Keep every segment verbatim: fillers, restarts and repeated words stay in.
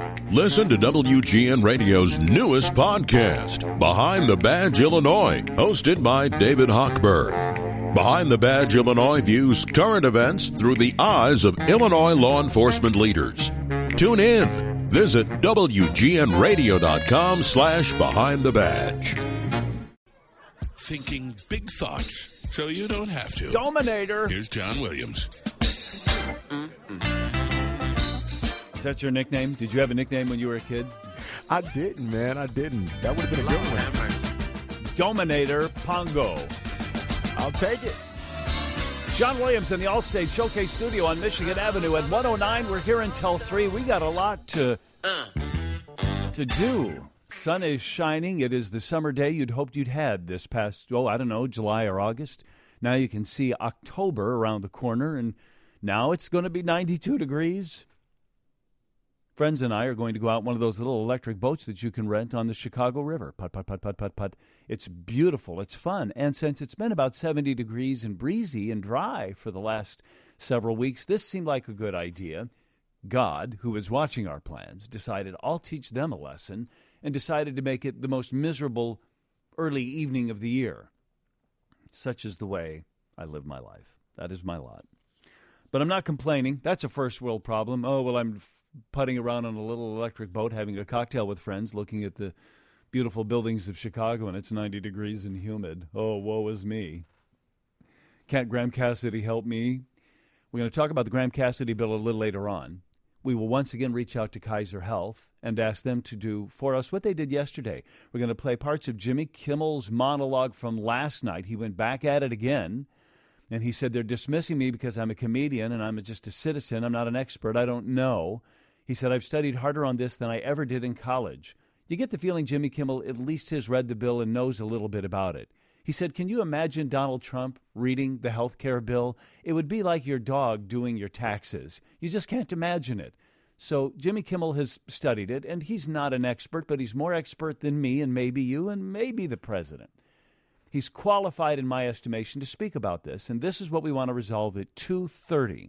Listen to W G N Radio's newest podcast, Behind the Badge Illinois, hosted by David Hochberg. Behind the Badge Illinois views current events through the eyes of Illinois law enforcement leaders. Tune in. Visit W G N radio dot com slash behind the badge. Thinking big thoughts so you don't have to. Dominator. Here's John Williams. Is that your nickname? Did you have a nickname when you were a kid? I didn't, man. I didn't. That would have been a good one. Dominator Pongo. I'll take it. John Williams in the Allstate Showcase Studio on Michigan Avenue at one oh nine. We're here until three. We got a lot to, to do. Sun is shining. It is the summer day you'd hoped you'd had this past, oh, I don't know, July or August. Now you can see October around the corner, and now it's going to be ninety-two degrees. Friends and I are going to go out in one of those little electric boats that you can rent on the Chicago River. Putt, putt, putt, putt, putt, putt. It's beautiful. It's fun. And since it's been about seventy degrees and breezy and dry for the last several weeks, this seemed like a good idea. God, who is watching our plans, decided I'll teach them a lesson and decided to make it the most miserable early evening of the year. Such is the way I live my life. That is my lot. But I'm not complaining. That's a first world problem. Oh, well, I'm putting around on a little electric boat, having a cocktail with friends, looking at the beautiful buildings of Chicago, and it's ninety degrees and humid. Oh, woe is me. Can't Graham Cassidy help me? We're going to talk about the Graham Cassidy bill a little later on. We will once again reach out to Kaiser Health and ask them to do for us what they did yesterday. We're going to play parts of Jimmy Kimmel's monologue from last night. He went back at it again. And he said, they're dismissing me because I'm a comedian and I'm just a citizen. I'm not an expert. I don't know. He said, I've studied harder on this than I ever did in college. You get the feeling Jimmy Kimmel at least has read the bill and knows a little bit about it. He said, can you imagine Donald Trump reading the health care bill? It would be like your dog doing your taxes. You just can't imagine it. So Jimmy Kimmel has studied it, and he's not an expert, but he's more expert than me and maybe you and maybe the president. He's qualified, in my estimation, to speak about this, and this is what we want to resolve at two thirty.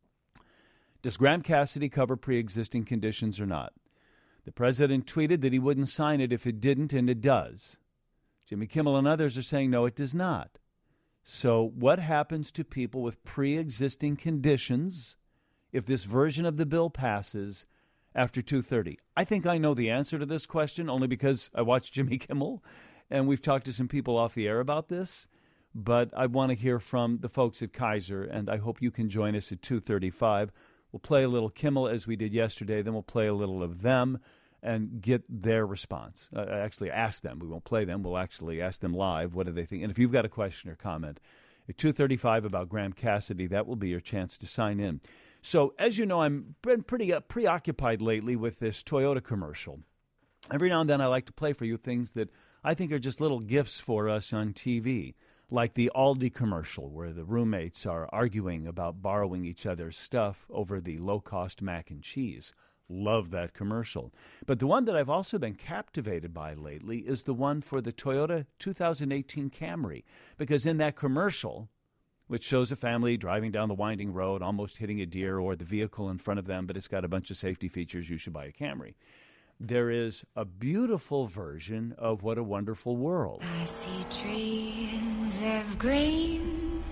Does Graham Cassidy cover pre-existing conditions or not? The president tweeted that he wouldn't sign it if it didn't, and it does. Jimmy Kimmel and others are saying, no, it does not. So what happens to people with pre-existing conditions if this version of the bill passes after two thirty? I think I know the answer to this question, only because I watched Jimmy Kimmel. And we've talked to some people off the air about this, but I want to hear from the folks at Kaiser, and I hope you can join us at two thirty-five. We'll play a little Kimmel as we did yesterday, then we'll play a little of them and get their response. Uh, actually ask them. We won't play them. We'll actually ask them live. What do they think? And if you've got a question or comment at two thirty-five about Graham Cassidy, that will be your chance to sign in. So as you know, I'm been pretty uh, preoccupied lately with this Toyota commercial. Every now and then I like to play for you things that I think are just little gifts for us on T V, like the Aldi commercial where the roommates are arguing about borrowing each other's stuff over the low-cost mac and cheese. Love that commercial. But the one that I've also been captivated by lately is the one for the Toyota two thousand eighteen Camry, because in that commercial, which shows a family driving down the winding road, almost hitting a deer or the vehicle in front of them, but it's got a bunch of safety features, you should buy a Camry. There is a beautiful version of What a Wonderful World. I see trees of green,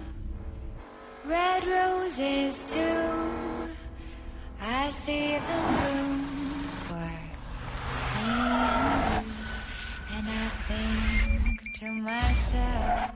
red roses too. I see them bloom for me and you, and I think to myself,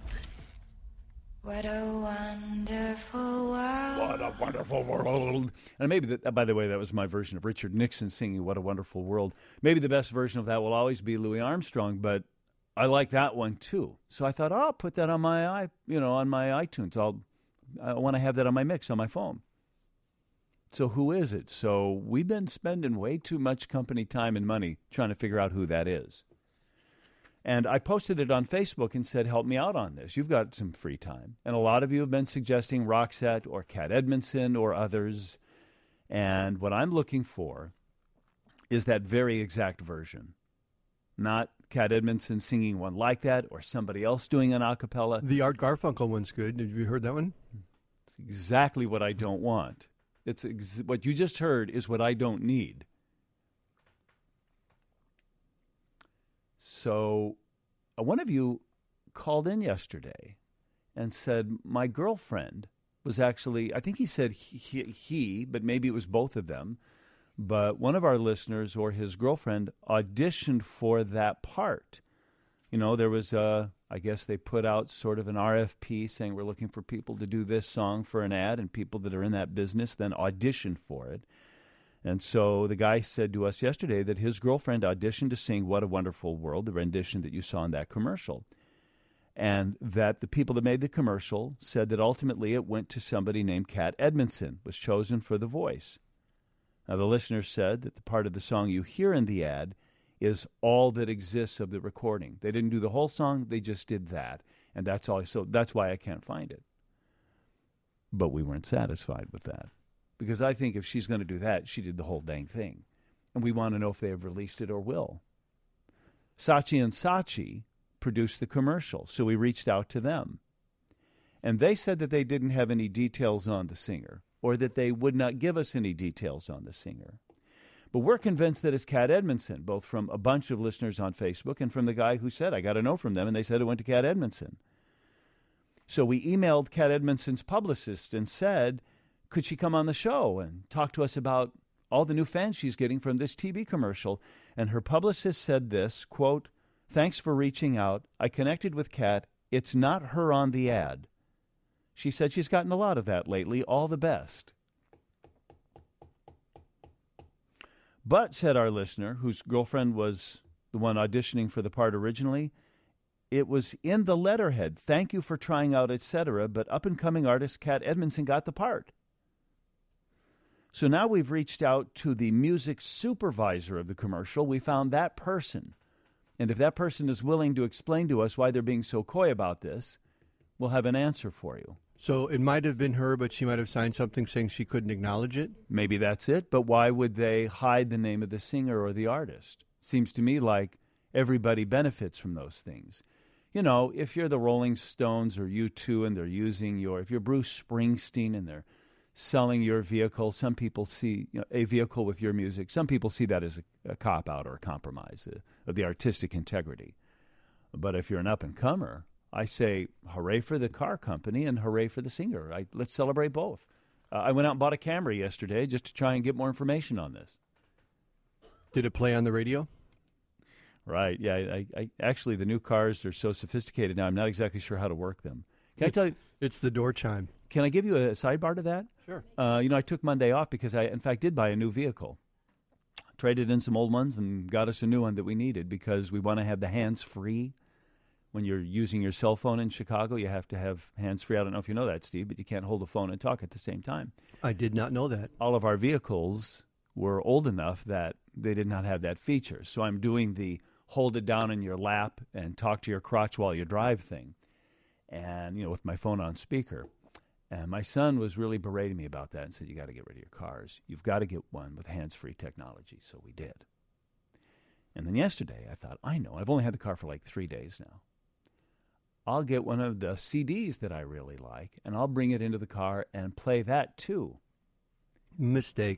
what a wonderful world. What a wonderful world. And maybe, that, by the way, that was my version of Richard Nixon singing What a Wonderful World. Maybe the best version of that will always be Louis Armstrong, but I like that one too. So I thought, oh, I'll put that on my, i, you know, on my iTunes. I'll, I want to have that on my mix on my phone. So who is it? So we've been spending way too much company time and money trying to figure out who that is. And I posted it on Facebook and said, help me out on this. You've got some free time. And a lot of you have been suggesting Roxette or Kat Edmondson or others. And what I'm looking for is that very exact version. Not Kat Edmondson singing one like that or somebody else doing an a cappella. The Art Garfunkel one's good. Have you heard that one? It's exactly what I don't want. It's ex- what you just heard is what I don't need. so uh, one of you called in yesterday and said, my girlfriend was actually, I think he said he, he, he, but maybe it was both of them, but one of our listeners or his girlfriend auditioned for that part. You know, there was a, I guess they put out sort of an R F P saying we're looking for people to do this song for an ad, and people that are in that business then audition for it. And so the guy said to us yesterday that his girlfriend auditioned to sing What a Wonderful World, the rendition that you saw in that commercial. And that the people that made the commercial said that ultimately it went to somebody named Kat Edmondson, was chosen for the voice. Now, the listener said that the part of the song you hear in the ad is all that exists of the recording. They didn't do the whole song, they just did that. And that's all. So that's why I can't find it. But we weren't satisfied with that. Because I think if she's going to do that, she did the whole dang thing. And we want to know if they have released it or will. Saatchi and Saatchi produced the commercial, so we reached out to them. And they said that they didn't have any details on the singer, or that they would not give us any details on the singer. But we're convinced that it's Kat Edmondson, both from a bunch of listeners on Facebook and from the guy who said, I got to know from them, and they said it went to Kat Edmondson. So we emailed Kat Edmondson's publicist and said, could she come on the show and talk to us about all the new fans she's getting from this T V commercial? And her publicist said this, quote, thanks for reaching out. I connected with Kat. It's not her on the ad. She said she's gotten a lot of that lately. All the best. But, said our listener, whose girlfriend was the one auditioning for the part originally, it was in the letterhead. Thank you for trying out, et cetera. But up-and-coming artist Kat Edmondson got the part. So now we've reached out to the music supervisor of the commercial. We found that person. And if that person is willing to explain to us why they're being so coy about this, we'll have an answer for you. So it might have been her, but she might have signed something saying she couldn't acknowledge it? Maybe that's it, but why would they hide the name of the singer or the artist? Seems to me like everybody benefits from those things. You know, if you're the Rolling Stones or U two and they're using your, if you're Bruce Springsteen and they're selling your vehicle, some people see, you know, a vehicle with your music, some people see that as a, a cop-out or a compromise uh, of the artistic integrity. But if you're an up-and-comer, I say hooray for the car company and hooray for the singer. I, let's celebrate both. Uh, I went out and bought a Camry yesterday just to try and get more information on this. Did it play on the radio? Right, yeah. I, I, actually, the new cars are so sophisticated now, I'm not exactly sure how to work them. Can I tell you? It's the door chime. Can I give you a sidebar to that? Sure. Uh, you know, I took Monday off because I, in fact, did buy a new vehicle. Traded in some old ones and got us a new one that we needed because we want to have the hands-free. When you're using your cell phone in Chicago, you have to have hands-free. I don't know if you know that, Steve, but you can't hold the phone and talk at the same time. I did not know that. All of our vehicles were old enough that they did not have that feature. So I'm doing the hold it down in your lap and talk to your crotch while you drive thing. And, you know, with my phone on speaker. And my son was really berating me about that and said, you got to get rid of your cars. You've got to get one with hands-free technology. So we did. And then yesterday I thought, I know, I've only had the car for like three days now. I'll get one of the C Ds that I really like, and I'll bring it into the car and play that too. Mistake.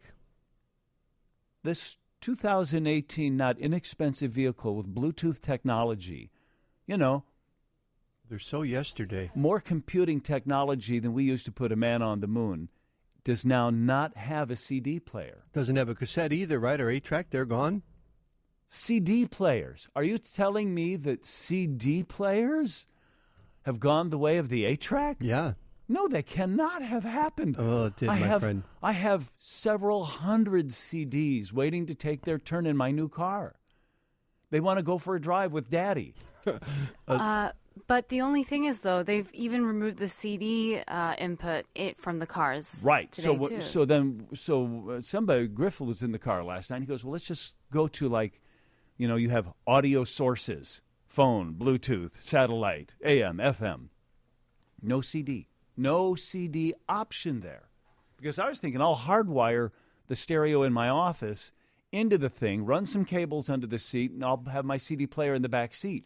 This two thousand eighteen not inexpensive vehicle with Bluetooth technology, you know. They're so yesterday. More computing technology than we used to put a man on the moon, does now not have a C D player. Doesn't have a cassette either, right? Or eight-track, they're gone. C D players. Are you telling me that C D players have gone the way of the eight-track? Yeah. No, they cannot have happened. Oh, it did, I my have, friend. I have several hundred C Ds waiting to take their turn in my new car. They want to go for a drive with Daddy. uh, but the only thing is, though, they've even removed the C D uh, input it from the cars. Right. Today, so, too. so then, so uh, somebody, Griffith was in the car last night. He goes, well, let's just go to like, you know, you have audio sources, phone, Bluetooth, satellite, A M, F M. No C D. No C D option there. Because I was thinking I'll hardwire the stereo in my office into the thing, run some cables under the seat, and I'll have my C D player in the back seat,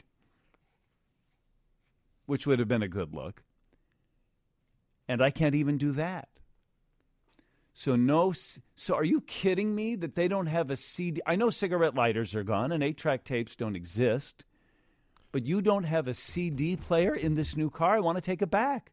which would have been a good look. And I can't even do that. So no. So are you kidding me that they don't have a C D? I know cigarette lighters are gone and eight-track tapes don't exist. but you don't have a C D player in this new car? I want to take it back.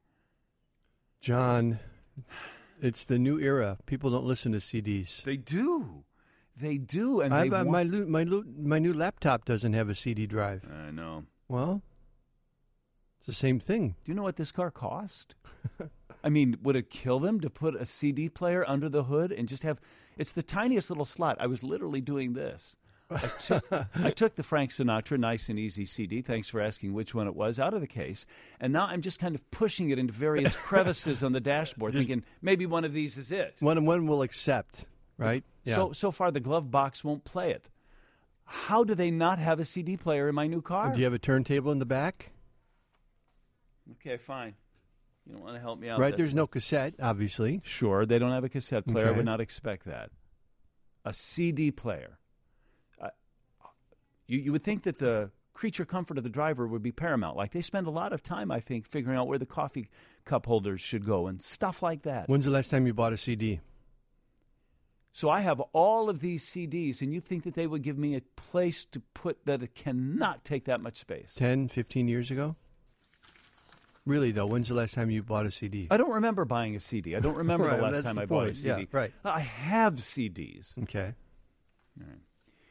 John, it's the new era. People don't listen to C Ds. They do. They do. And I've, they uh, want... my, lo- my, lo- my new laptop doesn't have a C D drive. I know. Well, it's the same thing. Do you know what this car cost? I mean, would it kill them to put a C D player under the hood and just have... It's the tiniest little slot. I was literally doing this. I took, I took the Frank Sinatra Nice and Easy C D, thanks for asking which one it was, out of the case. And now I'm just kind of pushing it into various crevices on the dashboard, just thinking maybe one of these is it. One, one will accept, right? Yeah. So, so far, the glove box won't play it. How do they not have a C D player in my new car? Do you have a turntable in the back? Okay, fine. You don't want to help me out. Right, That's there's no cassette, obviously. Sure, they don't have a cassette player. Okay. I would not expect that. A C D player. Uh, you, you would think that the creature comfort of the driver would be paramount. Like, they spend a lot of time, I think, figuring out where the coffee cup holders should go and stuff like that. When's the last time you bought a C D? So I have all of these C Ds, and you think that they would give me a place to put that it cannot take that much space? ten, fifteen years ago? Really, though, when's the last time you bought a C D? I don't remember buying a C D. I don't remember Right, the last that's time the I bought a point. C D. Yeah, right. I have C Ds. Okay. All right.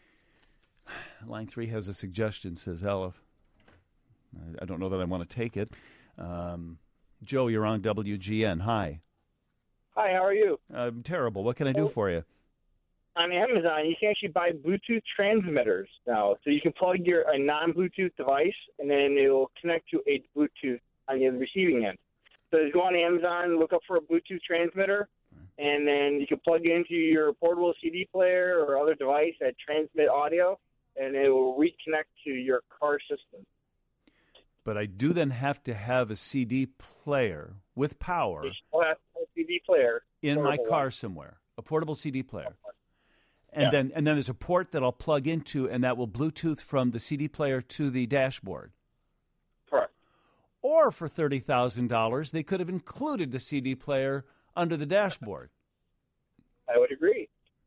Line three has a suggestion, says Elif. I, I don't know that I want to take it. Um, Joe, you're on W G N. Hi. Hi, how are you? I'm terrible. What can I do for you? On Amazon, you can actually buy Bluetooth transmitters now. So you can plug your a non-Bluetooth device, and then it will connect to a Bluetooth on the receiving end. So you go on Amazon, look up for a Bluetooth transmitter, and then you can plug it into your portable C D player or other device that transmit audio, and it will reconnect to your car system. But I do then have to have a C D player with power You still have a C D player in my portable car one. somewhere, a portable C D player. And Yeah. then and then there's a port that I'll plug into, and that will Bluetooth from the C D player to the dashboard. Correct. Or for thirty thousand dollars, they could have included the C D player under the dashboard. I would agree.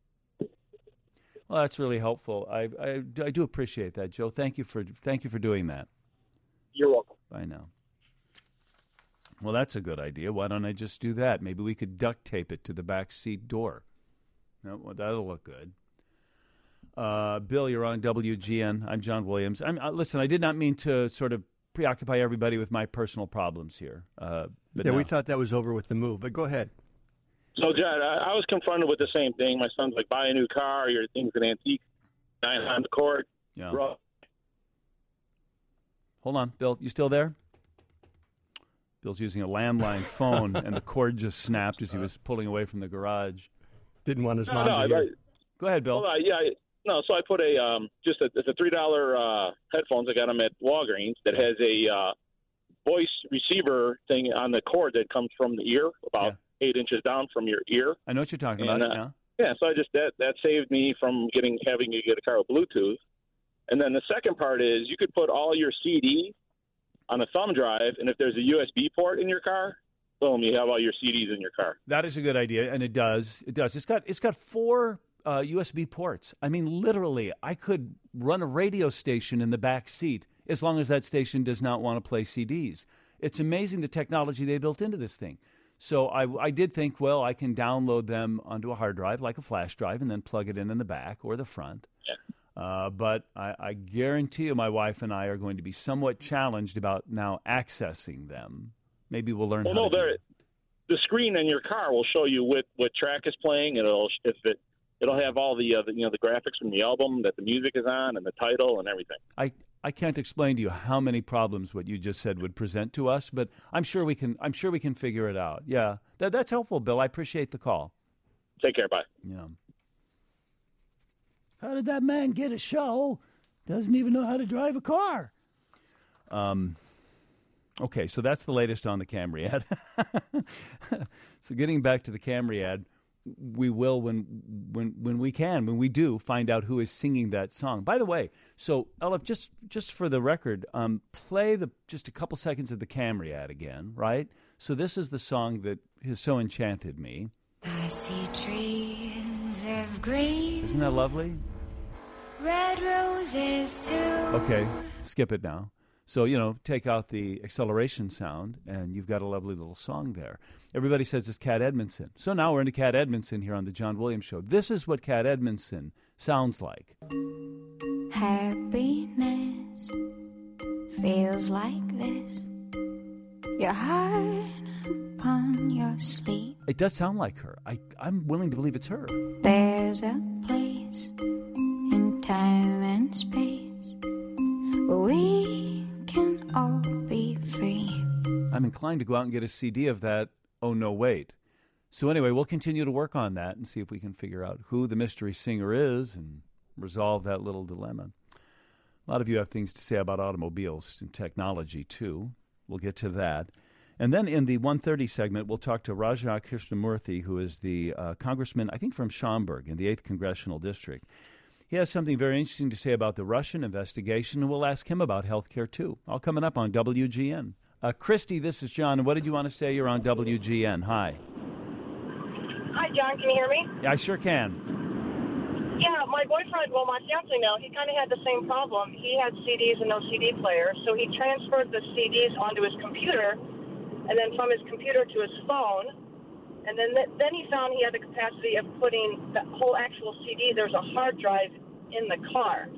Well, that's really helpful. I, I, I do appreciate that, Joe. Thank you for thank you for doing that. You're welcome. I know. Well, that's a good idea. Why don't I just do that? Maybe we could duct tape it to the back seat door. No, well, that'll look good. Uh, Bill, you're on W G N. I'm John Williams. I'm, uh, listen, I did not mean to sort of preoccupy everybody with my personal problems here. Uh, but Yeah, no. we thought that was over with the move, but go ahead. So, John, I, I was confronted with the same thing. My son's like, buy a new car, your thing's an antique, nine on the court. Yeah. Bro. Hold on, Bill. You still there? Bill's using a landline phone, and the cord just snapped as he was pulling away from the garage. Didn't want his No, mom no, to hear. I, Go ahead, Bill. well, I- yeah, I- no. So I put a um, just a, it's a three dollar uh, headphones. I got them at Walgreens that has a uh, voice receiver thing on the cord that comes from the ear, about eight inches down from your ear. I know what you're talking And, about. uh, Yeah. Yeah, so I just that that saved me from getting having to get a car with Bluetooth. And then the second part is you could put all your C Ds on a thumb drive, and if there's a U S B port in your car, boom, you have all your C Ds in your car. That is a good idea, and it does. It does. It's got it's got four uh, U S B ports. I mean, literally, I could run a radio station in the back seat as long as that station does not want to play C Ds. It's amazing the technology they built into this thing. So I, I did think, well, I can download them onto a hard drive, like a flash drive, and then plug it in in the back or the front. Yeah. Uh, but I, I guarantee you my wife and I are going to be somewhat challenged about now accessing them. Maybe we'll learn Well, how no, to do there, it. the screen in your car will show you what, what track is playing, and it'll if it it'll have all the, uh, the you know the graphics from the album that the music is on and the title and everything. I, I can't explain to you how many problems what you just said would present to us, but I'm sure we can I'm sure we can figure it out. Yeah. That that's helpful, Bill. I appreciate the call. Take care. Bye. Yeah. How did that man get a show? Doesn't even know how to drive a car. Um Okay, so that's the latest on the Camry ad. So getting back to the Camry ad, we will when when when we can, when we do find out who is singing that song. By the way, so Elif, just just for the record, um, play the just a couple seconds of the Camry ad again, right? So this is the song that has so enchanted me. I see trees of green, Isn't that lovely? red roses too. Okay, skip it now. So, you know, take out the acceleration sound, and you've got a lovely little song there. Everybody says it's Cat Edmondson. So now we're into Cat Edmondson here on the John Williams Show. This is what Cat Edmondson sounds like. Happiness feels like this. Your heart upon your sleep. It does sound like her. I, I'm willing to believe it's her. There's a place in time and space where we can all be free. I'm inclined to go out and get a C D of that, Oh No Wait. So anyway, we'll continue to work on that and see if we can figure out who the mystery singer is and resolve that little dilemma. A lot of you have things to say about automobiles and technology, too. We'll get to that. And then in the one thirty segment, we'll talk to Raja Krishnamurthy, who is the uh, congressman, I think, from Schaumburg in the eighth Congressional District. He has something very interesting to say about the Russian investigation, and we'll ask him about health care, too. All coming up on W G N. Uh, Christy, this is John. What did you want to say? You're on W G N. Hi. Hi, John. Can you hear me? Yeah, I sure can. Yeah, my boyfriend, well, my fiance now, he kind of had the same problem. He had C Ds and no C D player, so he transferred the C Ds onto his computer, and then from his computer to his phone, and then th- then he found he had the capacity of putting the whole actual C D. There's a hard drive in the car,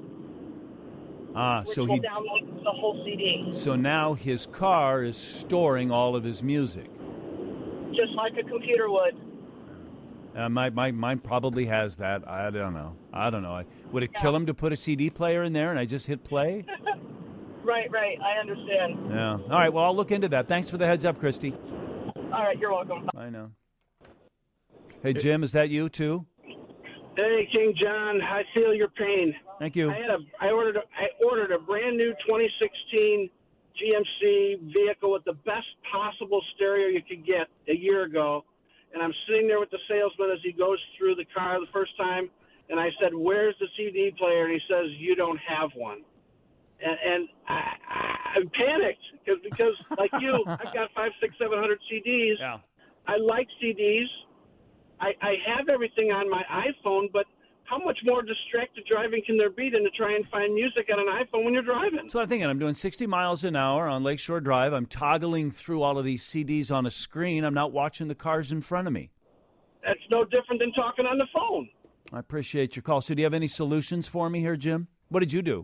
Ah, which so will he. download the whole C D, So now his car is storing all of his music. just like a computer would. Uh, my, my mine probably has that. I don't know. I don't know. I, would it kill him to put a C D player in there and I just hit play? Right, right. I understand. Yeah. All right. Well, I'll look into that. Thanks for the heads up, Christy. All right, you're welcome. I know. Hey, Jim, is that you too? Hey, King John, I feel your pain. Thank you. I had a, I ordered, a, I ordered a brand new twenty sixteen G M C vehicle with the best possible stereo you could get a year ago, and I'm sitting there with the salesman as he goes through the car the first time, and I said, "Where's the C D player?" And he says, "You don't have one." And, and I, I, I panicked because, because like you, I've got five, six, seven hundred C Ds. Yeah. I like C Ds. I, I have everything on my iPhone, but how much more distracted driving can there be than to try and find music on an iPhone when you're driving? So I'm thinking I'm doing sixty miles an hour on Lakeshore Drive. I'm toggling through all of these C Ds on a screen. I'm not watching the cars in front of me. That's no different than talking on the phone. I appreciate your call. So do you have any solutions for me here, Jim? What did you do?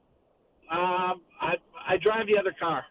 Uh, I, I drive the other car.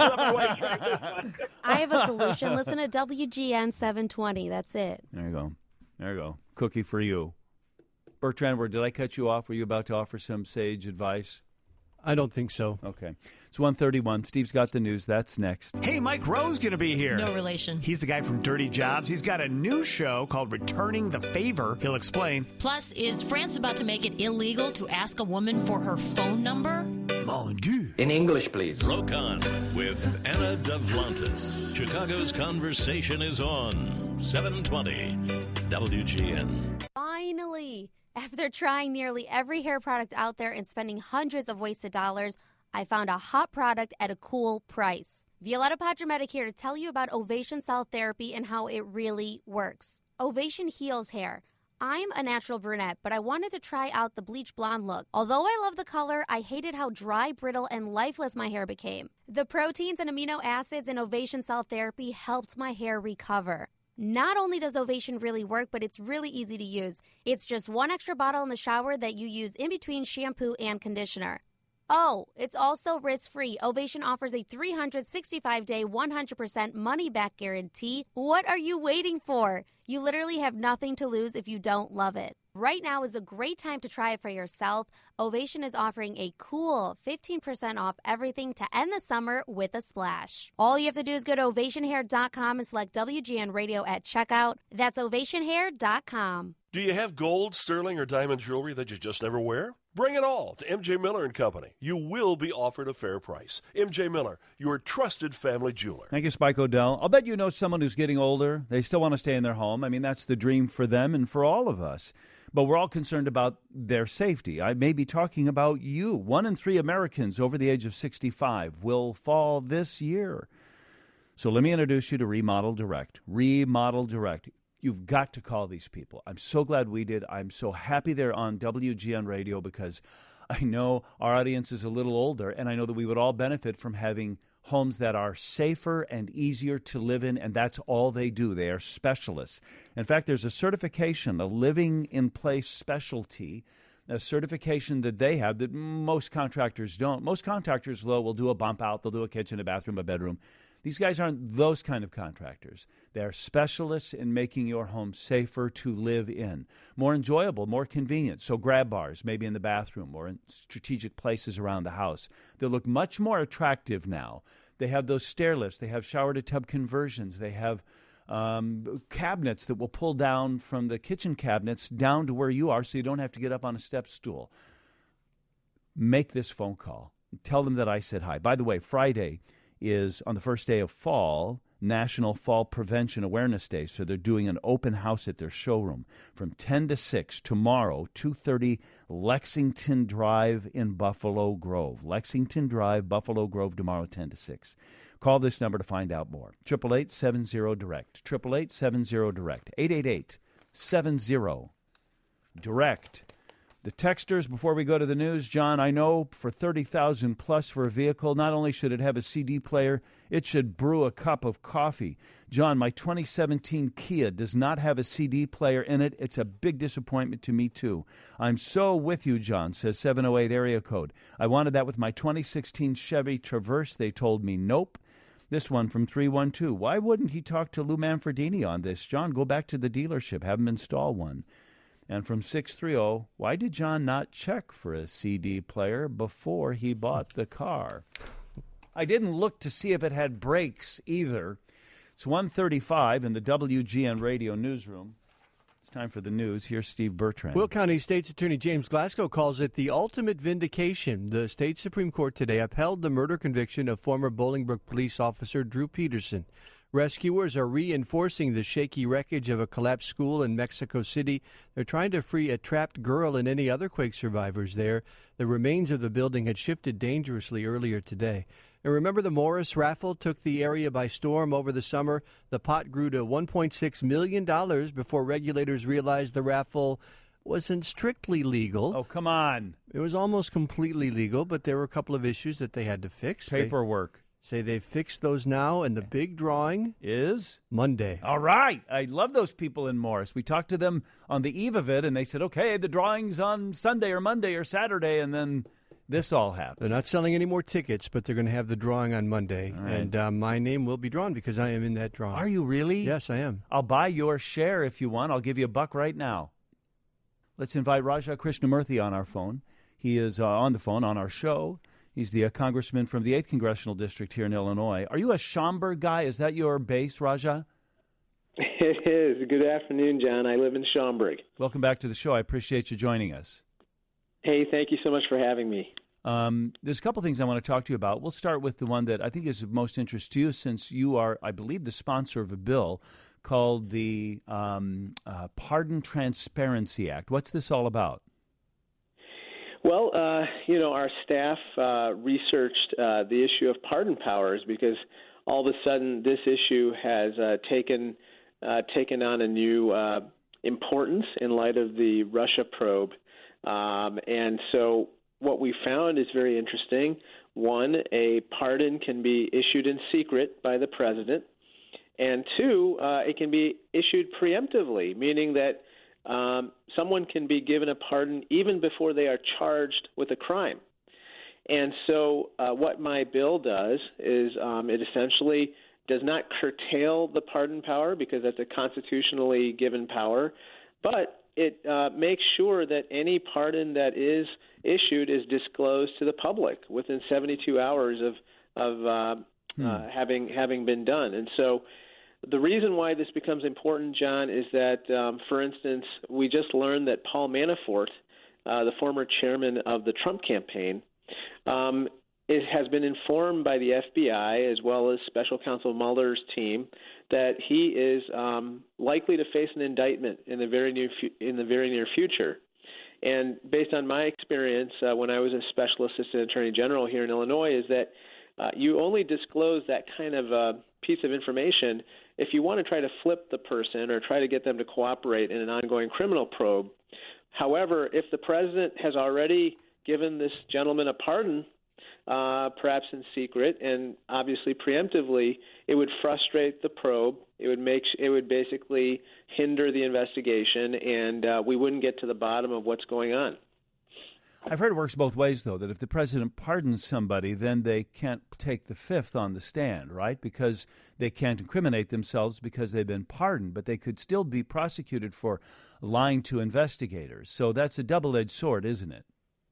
I have a solution. Listen to W G N seven twenty. That's it. There you go. There you go. Cookie for you. Bertrand, did I cut you off? Were you about to offer some sage advice? I don't think so. Okay. It's one thirty-one. Steve's got the news. That's next. Hey, Mike Rowe's going to be here. No relation. He's the guy from Dirty Jobs. He's got a new show called Returning the Favor. He'll explain. Plus, is France about to make it illegal to ask a woman for her phone number? Mon Dieu. In English, please. Rock on with Anna Davlantis. Chicago's Conversation is on seven twenty W G N. Finally, after trying nearly every hair product out there and spending hundreds of wasted dollars, I found a hot product at a cool price. Violetta Padramedic here to tell you about Ovation Cell Therapy and how it really works. Ovation heals hair. I'm a natural brunette, but I wanted to try out the bleach blonde look. Although I love the color, I hated how dry, brittle, and lifeless my hair became. The proteins and amino acids in Ovation Cell Therapy helped my hair recover. Not only does Ovation really work, but it's really easy to use. It's just one extra bottle in the shower that you use in between shampoo and conditioner. Oh, it's also risk-free. Ovation offers a three hundred sixty-five day, one hundred percent money-back guarantee. What are you waiting for? You literally have nothing to lose if you don't love it. Right now is a great time to try it for yourself. Ovation is offering a cool fifteen percent off everything to end the summer with a splash. All you have to do is go to ovation hair dot com and select W G N Radio at checkout. That's ovation hair dot com. Do you have gold, sterling, or diamond jewelry that you just never wear? Bring it all to M J Miller and Company. You will be offered a fair price. M J Miller, your trusted family jeweler. Thank you, Spike O'Dell. I'll bet you know someone who's getting older. They still want to stay in their home. I mean, that's the dream for them and for all of us. But we're all concerned about their safety. I may be talking about you. One in three Americans over the age of sixty-five will fall this year. So let me introduce you to Remodel Direct. Remodel Direct. You've got to call these people. I'm so glad we did. I'm so happy they're on W G N Radio because I know our audience is a little older, and I know that we would all benefit from having homes that are safer and easier to live in, and that's all they do. They are specialists. In fact, there's a certification, a living-in-place specialty, a certification that they have that most contractors don't. Most contractors, though, will do a bump out. They'll do a kitchen, a bathroom, a bedroom. These guys aren't those kind of contractors. They're specialists in making your home safer to live in, more enjoyable, more convenient. So grab bars, maybe in the bathroom or in strategic places around the house. They look much more attractive now. They have those stair lifts. They have shower-to-tub conversions. They have um, cabinets that will pull down from the kitchen cabinets down to where you are so you don't have to get up on a step stool. Make this phone call. Tell them that I said hi. By the way, Friday is on the first day of fall, National Fall Prevention Awareness Day. So they're doing an open house at their showroom from ten to six tomorrow, two thirty Lexington Drive in Buffalo Grove. Lexington Drive, Buffalo Grove, tomorrow, ten to six. Call this number to find out more. eight eight eight, seven zero, direct. eight eight eight, seven zero, direct. eight eight eight, seven zero, direct. The texters, before we go to the news, John, I know for thirty thousand dollars plus for a vehicle, not only should it have a C D player, it should brew a cup of coffee. John, my twenty seventeen Kia does not have a C D player in it. It's a big disappointment to me, too. I'm so with you, John, says seven oh eight area code. I wanted that with my twenty sixteen Chevy Traverse. They told me nope. This one from three one two. Why wouldn't he talk to Lou Manfredini on this? John, go back to the dealership. Have him install one. And from six three zero, why did John not check for a C D player before he bought the car? I didn't look to see if it had brakes either. It's one thirty-five in the W G N Radio newsroom. It's time for the news. Here's Steve Bertrand. Will County State's Attorney James Glasgow calls it the ultimate vindication. The state Supreme Court today upheld the murder conviction of former Bolingbrook police officer Drew Peterson. Rescuers are reinforcing the shaky wreckage of a collapsed school in Mexico City. They're trying to free a trapped girl and any other quake survivors there. The remains of the building had shifted dangerously earlier today. And remember, the Morris raffle took the area by storm over the summer. The pot grew to one point six million dollars before regulators realized the raffle wasn't strictly legal. Oh, come on. It was almost completely legal, but there were a couple of issues that they had to fix. Paperwork. They say they've fixed those now, and the big drawing is Monday. All right. I love those people in Morris. We talked to them on the eve of it, and they said, okay, the drawing's on Sunday or Monday or Saturday, and then this all happened. They're not selling any more tickets, but they're going to have the drawing on Monday. Right. And uh, my name will be drawn because I am in that drawing. Are you really? Yes, I am. I'll buy your share if you want. I'll give you a buck right now. Let's invite Raja Krishnamurthy on our phone. He is uh, on the phone on our show. He's the uh, congressman from the eighth Congressional District here in Illinois. Are you a Schaumburg guy? Is that your base, Raja? It is. Good afternoon, John. I live in Schaumburg. Welcome back to the show. I appreciate you joining us. Hey, thank you so much for having me. Um, there's a couple things I want to talk to you about. We'll start with the one that I think is of most interest to you, since you are, I believe, the sponsor of a bill called the um, uh, Pardon Transparency Act. What's this all about? Well, uh, you know, our staff uh, researched uh, the issue of pardon powers because all of a sudden this issue has uh, taken uh, taken on a new uh, importance in light of the Russia probe. Um, and so what we found is very interesting. One, a pardon can be issued in secret by the president. And two, uh, it can be issued preemptively, meaning that Um, someone can be given a pardon even before they are charged with a crime. And so uh, what my bill does is um, it essentially does not curtail the pardon power because that's a constitutionally given power, but it uh, makes sure that any pardon that is issued is disclosed to the public within seventy-two hours of, of uh, hmm. uh, having having been done. And so the reason why this becomes important, John, is that, um, for instance, we just learned that Paul Manafort, uh, the former chairman of the Trump campaign, um, is, has been informed by the F B I as well as Special Counsel Mueller's team that he is um, likely to face an indictment in the very near fu- in the very near future. And based on my experience uh, when I was a Special Assistant Attorney General here in Illinois, is that uh, you only disclose that kind of uh, piece of information if you want to try to flip the person or try to get them to cooperate in an ongoing criminal probe. However, if the president has already given this gentleman a pardon, uh, perhaps in secret and obviously preemptively, it would frustrate the probe. It would make it would basically hinder the investigation, and uh, we wouldn't get to the bottom of what's going on. I've heard it works both ways, though, that if the president pardons somebody, then they can't take the fifth on the stand, right? Because they can't incriminate themselves because they've been pardoned, but they could still be prosecuted for lying to investigators. So that's a double-edged sword, isn't it?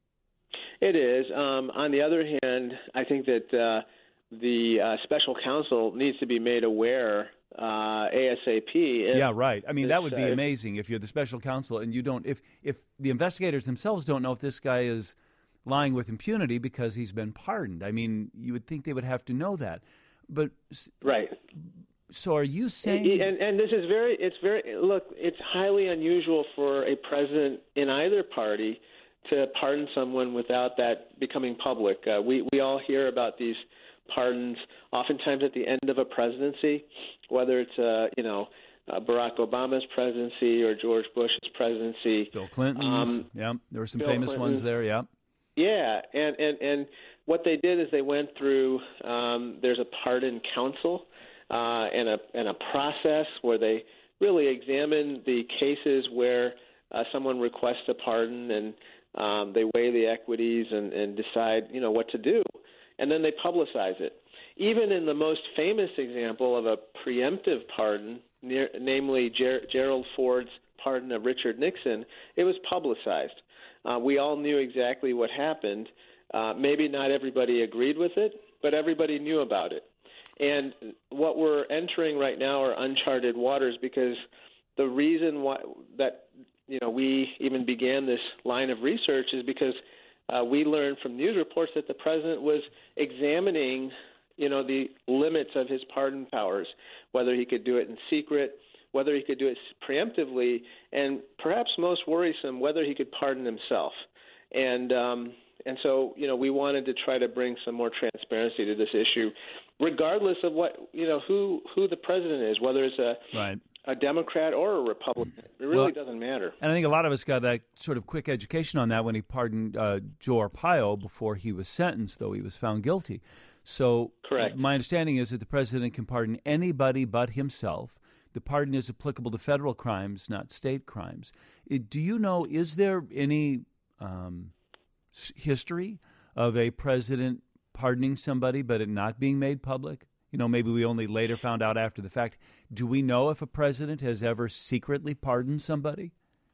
It is. Um, on the other hand, I think that uh, the uh, special counsel needs to be made aware uh, ASAP. If, yeah, right. I mean, that would be uh, amazing if you're the special counsel and you don't, if, if the investigators themselves don't know if this guy is lying with impunity because he's been pardoned. I mean, you would think they would have to know that. But right. So are you saying? And, and this is very, it's very, look, it's highly unusual for a president in either party to pardon someone without that becoming public. Uh, we, we all hear about these pardons oftentimes at the end of a presidency, whether it's, uh, you know, uh, Barack Obama's presidency or George Bush's presidency. Bill Clinton's, um, yeah. There were some Bill famous Clinton. ones there, yeah. Yeah, and, and, and what they did is they went through, um, there's a pardon council uh, and, a, and a process where they really examine the cases where uh, someone requests a pardon, and um, they weigh the equities and, and decide, you know, what to do. And then they publicize it. Even in the most famous example of a preemptive pardon, near, namely Ger- Gerald Ford's pardon of Richard Nixon, it was publicized. Uh, we all knew exactly what happened. Uh, maybe not everybody agreed with it, but everybody knew about it. And what we're entering right now are uncharted waters, because the reason why that you know we even began this line of research is because uh, we learned from news reports that the president was examining, you know, the limits of his pardon powers, whether he could do it in secret, whether he could do it preemptively, and perhaps most worrisome, whether he could pardon himself. And um, and so, you know, we wanted to try to bring some more transparency to this issue, regardless of what, you know, who who the president is, whether it's a right. a Democrat or a Republican. It really Well, doesn't matter. And I think a lot of us got that sort of quick education on that when he pardoned uh, Joe Arpaio before he was sentenced, though he was found guilty. So Correct. My understanding is that the president can pardon anybody but himself. The pardon is applicable to federal crimes, not state crimes. It, do you know, is there any um, s- history of a president pardoning somebody but it not being made public? You know, maybe we only later found out after the fact. Do we know if a president has ever secretly pardoned somebody?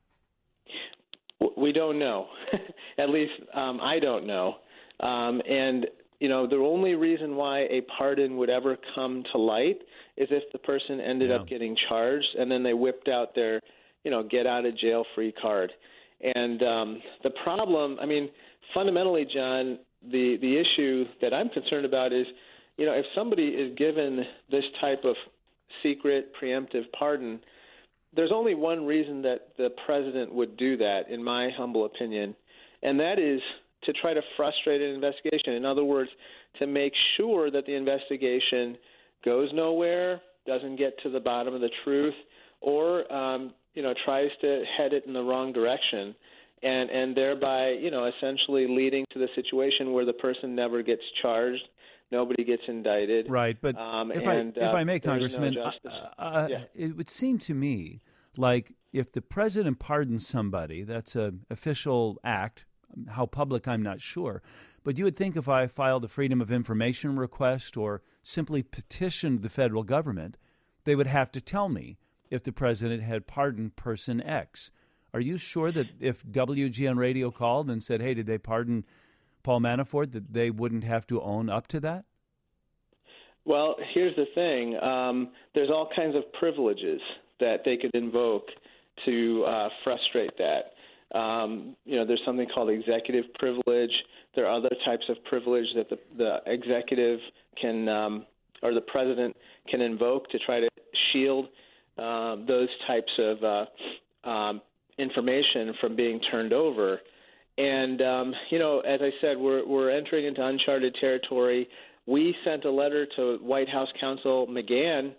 We don't know. At least um, I don't know. Um, and, you know, the only reason why a pardon would ever come to light is if the person ended Yeah. up getting charged and then they whipped out their, you know, get out of jail free card. And um, the problem, I mean, fundamentally, John, the, the issue that I'm concerned about is, you know, if somebody is given this type of secret preemptive pardon, there's only one reason that the president would do that, in my humble opinion, and that is to try to frustrate an investigation. In other words, to make sure that the investigation goes nowhere, doesn't get to the bottom of the truth, or, um, you know, tries to head it in the wrong direction, and, and thereby, you know, essentially leading to the situation where the person never gets charged, nobody gets indicted. Right, but um, if, and, I, if uh, I may, there's no Congressman, justice. uh, uh, Yeah. it would seem to me like if the president pardons somebody, that's an official act. How public, I'm not sure. But you would think if I filed a Freedom of Information request or simply petitioned the federal government, they would have to tell me if the president had pardoned person X. Are you sure that if W G N Radio called and said, hey, did they pardon Paul Manafort, that they wouldn't have to own up to that? Well, here's the thing. Um, there's all kinds of privileges that they could invoke to uh, frustrate that. Um, you know, there's something called executive privilege. There are other types of privilege that the, the executive can, um, or the president can invoke to try to shield um, those types of uh, um, information from being turned over. And, um, you know, as I said, we're, we're entering into uncharted territory. We sent a letter to White House counsel McGahn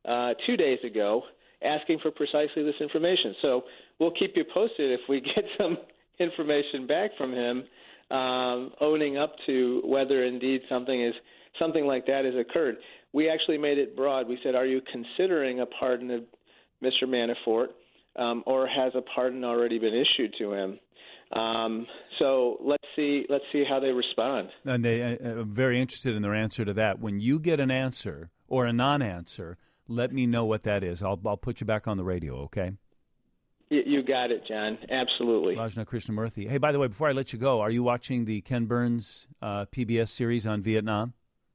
uh, two days ago asking for precisely this information. So we'll keep you posted if we get some information back from him um, owning up to whether indeed something is something like that has occurred. We actually made it broad. We said, are you considering a pardon of Mister Manafort, um, or has a pardon already been issued to him? Um, so let's see. Let's see how they respond. And they are very interested in their answer to that. When you get an answer or a non-answer, let me know what that is. I'll I'll put you back on the radio. Okay. You, you got it, John. Absolutely. Rajna Krishnamurthy. Hey, by the way, before I let you go, are you watching the Ken Burns uh, P B S series on Vietnam?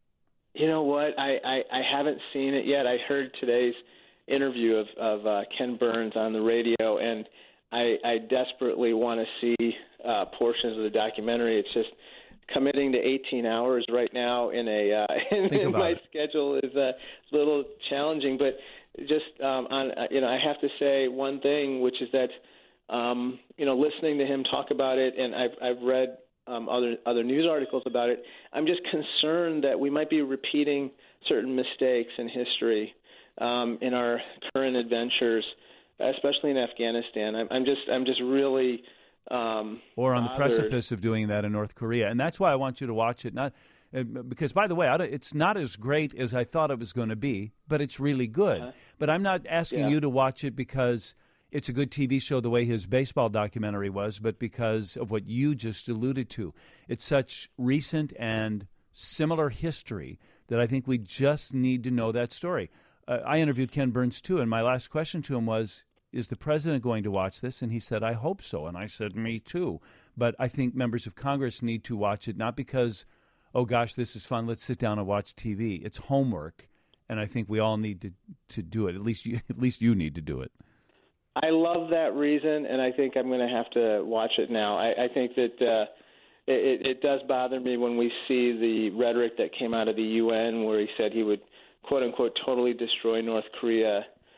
You know what? I, I, I haven't seen it yet. I heard today's interview of, of uh, Ken Burns on the radio, and I, I desperately want to see uh, portions of the documentary. It's just committing to eighteen hours right now in a uh, in, in my it. schedule is a little challenging. But just um, on, uh, you know, I have to say one thing, which is that um, you know, listening to him talk about it, and I've I've read um, other other news articles about it. I'm just concerned that we might be repeating certain mistakes in history um, in our current adventures, especially in Afghanistan. I'm, I'm just I'm just really um, or on the bothered. precipice of doing that in North Korea, and that's why I want you to watch it. Not uh, because, by the way, I don't, it's not as great as I thought it was going to be, but it's really good. Uh-huh. But I'm not asking Yeah. you to watch it because it's a good T V show the way his baseball documentary was, but because of what you just alluded to. It's such recent and similar history that I think we just need to know that story. Uh, I interviewed Ken Burns, too, and my last question to him was, is the president going to watch this? And he said, I hope so. And I said, me too. But I think members of Congress need to watch it, not because, oh, gosh, this is fun, let's sit down and watch T V. It's homework, and I think we all need to, to do it. At least you, at least you need to do it. I love that reason, and I think I'm going to have to watch it now. I, I think that uh, it, it does bother me when we see the rhetoric that came out of the U N where he said he would, quote unquote, totally destroy North Korea,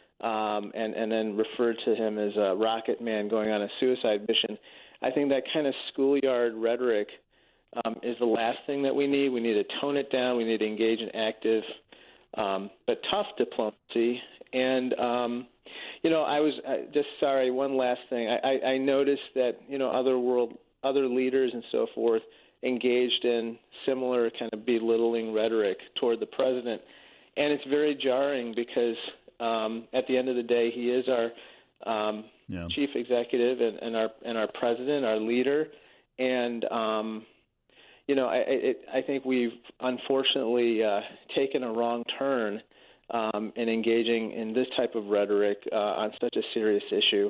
um, and, and then referred to him as a rocket man going on a suicide mission. I think that kind of schoolyard rhetoric um, is the last thing that we need. We need to tone it down. We need to engage in active um, but tough diplomacy. And, um, you know, I was uh, just sorry, one last thing. I, I, I noticed that, you know, other world, other leaders and so forth engaged in similar kind of belittling rhetoric toward the president. And it's very jarring because um, at the end of the day, he is our um, yeah. chief executive and, and our and our president, our leader. And, um, you know, I, it, I think we've unfortunately uh, taken a wrong turn um, in engaging in this type of rhetoric uh, on such a serious issue.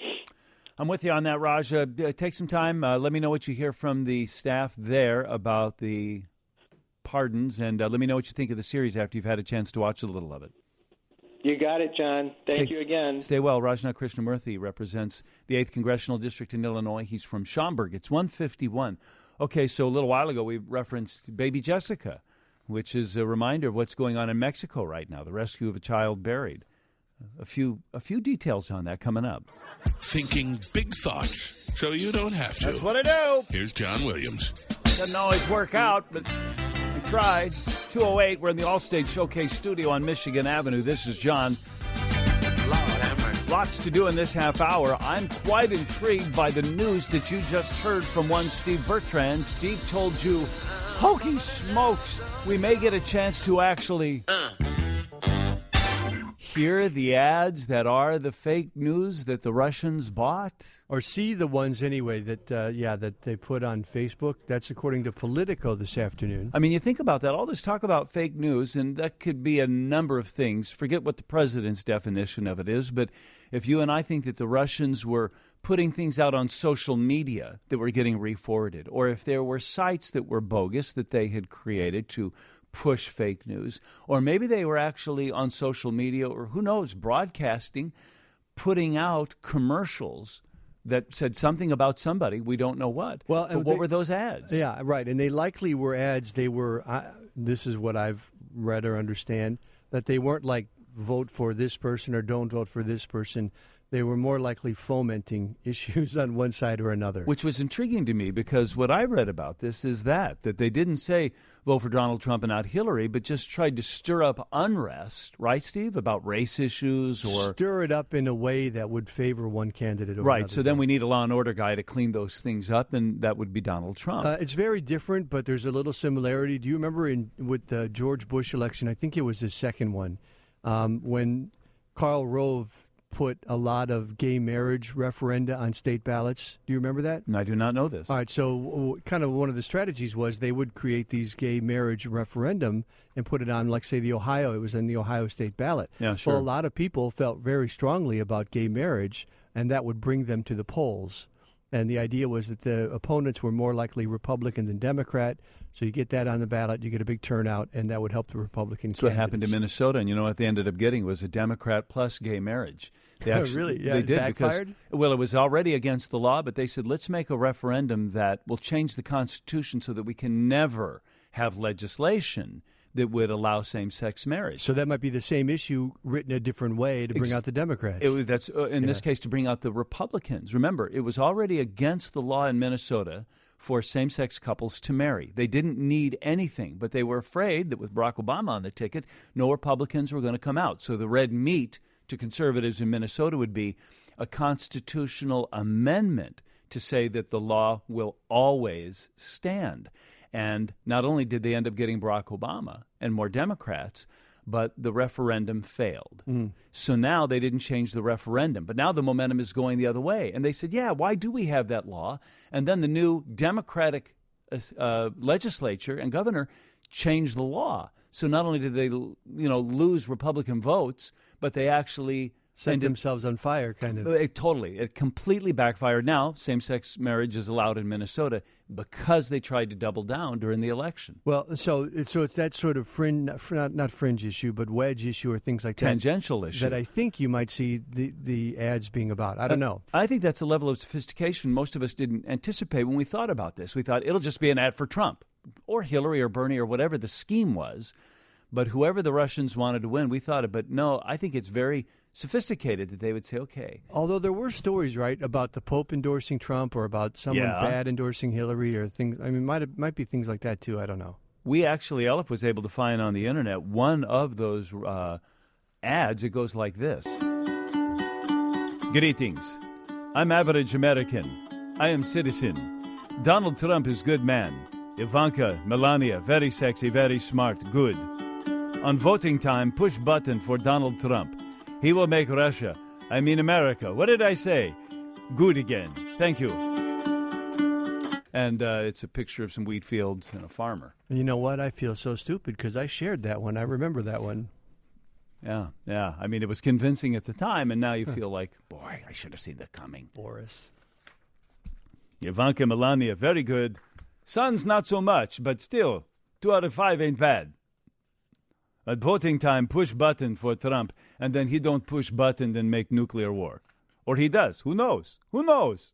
I'm with you on that, Raj. Uh, take some time. Uh, let me know what you hear from the staff there about the pardons, and uh, let me know what you think of the series after you've had a chance to watch a little of it. You got it, John. Thank stay, you again. Stay well. Rajna Krishnamurthy represents the eighth Congressional District in Illinois. He's from Schaumburg. It's one fifty-one. Okay, so a little while ago we referenced baby Jessica, which is a reminder of what's going on in Mexico right now, the rescue of a child buried. A few a few details on that coming up. Thinking big thoughts so you don't have to. That's what I do. Here's John Williams. Doesn't always work out, but we tried. two oh eight, we're in the Allstate Showcase studio on Michigan Avenue. This is John. Lots to do in this half hour. I'm quite intrigued by the news that you just heard from one Steve Bertrand. Steve told you, hokey smokes, we may get a chance to actually hear the ads that are the fake news that the Russians bought? Or see the ones anyway that, uh, yeah, that they put on Facebook. That's according to Politico this afternoon. I mean, you think about that, all this talk about fake news, and that could be a number of things. Forget what the president's definition of it is, but if you and I think that the Russians were putting things out on social media that were getting re-forwarded, or if there were sites that were bogus that they had created to push fake news, or maybe they were actually on social media, or who knows, broadcasting, putting out commercials that said something about somebody, we don't know what. Well, but what they, were those ads? Yeah, right, and they likely were ads. They were, uh, this is what I've read or understand, that they weren't like vote for this person or don't vote for this person. they were more likely fomenting issues on one side or another. Which was intriguing to me because what I read about this is that, that they didn't say vote for Donald Trump and not Hillary, but just tried to stir up unrest, right, Steve, about race issues or... Stir it up in a way that would favor one candidate over Right, another. so then we need a law and order guy to clean those things up, and that would be Donald Trump. Uh, it's very different, but there's a little similarity. Do you remember in with the George Bush election, I think it was his second one, um, when Karl Rove put a lot of gay marriage referenda on state ballots? Do you remember that? I do not know this. All right, so w- kind of one of the strategies was they would create these gay marriage referendum and put it on, like, say, the Ohio. It was on the Ohio state ballot. Yeah, sure. Well, a lot of people felt very strongly about gay marriage, and that would bring them to the polls. And the idea was that the opponents were more likely Republican than Democrat. So you get that on the ballot, you get a big turnout, and that would help the Republican That's what candidates. happened in Minnesota, and you know what they ended up getting was a Democrat plus gay marriage. They actually, Really? Yeah, they it did backfired? because well, it was already against the law, but they said let's make a referendum that will change the Constitution so that we can never have legislation that would allow same-sex marriage. So that might be the same issue written a different way to bring Ex- out the Democrats. It was, that's uh, in Yeah. this case to bring out the Republicans. Remember, it was already against the law in Minnesota for same-sex couples to marry. They didn't need anything, but they were afraid that with Barack Obama on the ticket, no Republicans were going to come out. So the red meat to conservatives in Minnesota would be a constitutional amendment to say that the law will always stand. And not only did they end up getting Barack Obama and more Democrats, but the referendum failed. Mm. So now they didn't change the referendum. But now the momentum is going the other way. And they said, yeah, why do we have that law? And then the new Democratic uh, legislature and governor changed the law. So not only did they, you know, lose Republican votes, but they actually Set ended- themselves on fire, kind of. It, totally. It completely backfired. Now, same-sex marriage is allowed in Minnesota because they tried to double down during the election. Well, so so it's that sort of fringe, not not fringe issue, but wedge issue or things like that. Tangential issue. That I think you might see the, the ads being about. I don't know. I think that's a level of sophistication most of us didn't anticipate when we thought about this. We thought it'll just be an ad for Trump or Hillary or Bernie or whatever the scheme was. But whoever the Russians wanted to win, we thought it. But no, I think it's very sophisticated that they would say, okay. Although there were stories, right, about the Pope endorsing Trump or about someone Yeah. bad endorsing Hillary or things. I mean, might have, might be things like that too. I don't know. We actually, Elif was able to find on the internet one of those uh, ads. It goes like this. Greetings. I'm average American. I am citizen. Donald Trump is good man. Ivanka, Melania, very sexy, very smart, good. On voting time, push button for Donald Trump. He will make Russia, I mean America. What did I say? Good again. Thank you. And uh, it's a picture of some wheat fields and a farmer. You know what? I feel so stupid because I shared that one. I remember that one. Yeah, yeah. I mean, it was convincing at the time, and now you feel like, boy, I should have seen that coming. Boris. Ivanka, Melania, very good. Son's not so much, but still, two out of five ain't bad. At voting time, push button for Trump, and then he don't push button and make nuclear war. Or he does. Who knows? Who knows?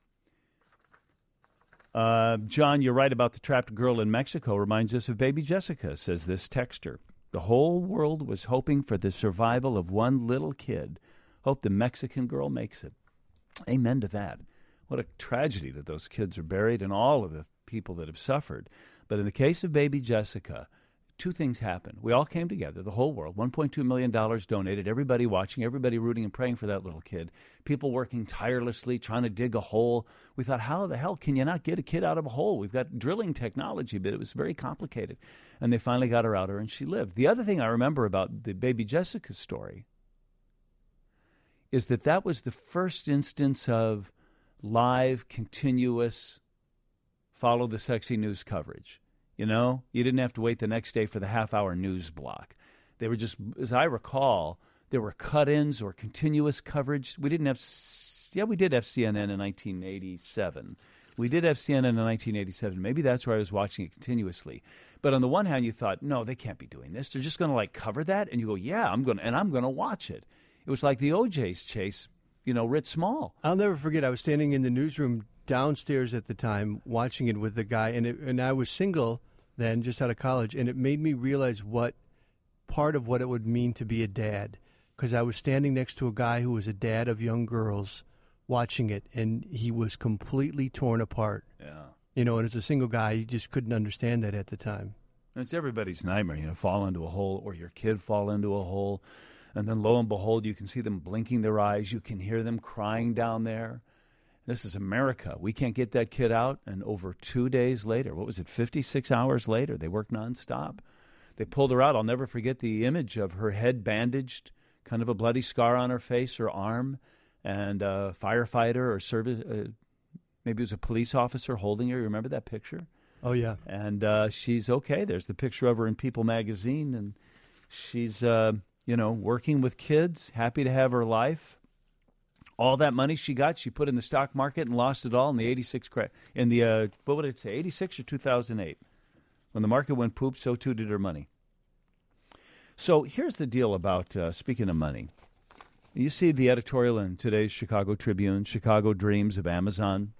Uh, John, you're right about the trapped girl in Mexico. Reminds us of baby Jessica, says this texter. The whole world was hoping for the survival of one little kid. Hope the Mexican girl makes it. Amen to that. What a tragedy that those kids are buried and all of the people that have suffered. But in the case of baby Jessica, two things happened. We all came together, the whole world, one point two million dollars donated, everybody watching, everybody rooting and praying for that little kid, people working tirelessly, trying to dig a hole. We thought, how the hell can you not get a kid out of a hole? We've got drilling technology, but it was very complicated. And they finally got her out of her, and she lived. The other thing I remember about the baby Jessica story is that that was the first instance of live, continuous, follow the sexy news coverage. You know, you didn't have to wait the next day for the half-hour news block. They were just, as I recall, there were cut-ins or continuous coverage. We didn't have, yeah, we did have C N N in nineteen eighty-seven. We did have C N N in nineteen eighty-seven. Maybe that's where I was watching it continuously. But on the one hand, you thought, no, they can't be doing this. They're just going to, like, cover that. And you go, yeah, I'm going to, and I'm going to watch it. It was like the O J's chase, you know, writ small. I'll never forget, I was standing in the newsroom downstairs at the time watching it with the guy, and it, and I was single then, just out of college, and it made me realize what part of what it would mean to be a dad. because I was standing next to a guy who was a dad of young girls watching it, and he was completely torn apart. Yeah. You know, and as a single guy, you just couldn't understand that at the time. It's everybody's nightmare, you know, fall into a hole or your kid fall into a hole. And then lo and behold, you can see them blinking their eyes. You can hear them crying down there. This is America. We can't get that kid out. And over two days later, what was it, fifty-six hours later, they worked nonstop. They pulled her out. I'll never forget the image of her head bandaged, kind of a bloody scar on her face or arm, and a firefighter or service, uh, maybe it was a police officer holding her. You remember that picture? Oh, yeah. And uh, she's okay. There's the picture of her in People magazine, and she's... Uh, You know, working with kids, happy to have her life. All that money she got, she put in the stock market and lost it all in the eighty-six crash. In the uh, what would it say, eighty-six or two thousand eight, when the market went poop, so too did her money. So here's the deal about uh, speaking of money. You see the editorial in today's Chicago Tribune, Chicago dreams of Amazon.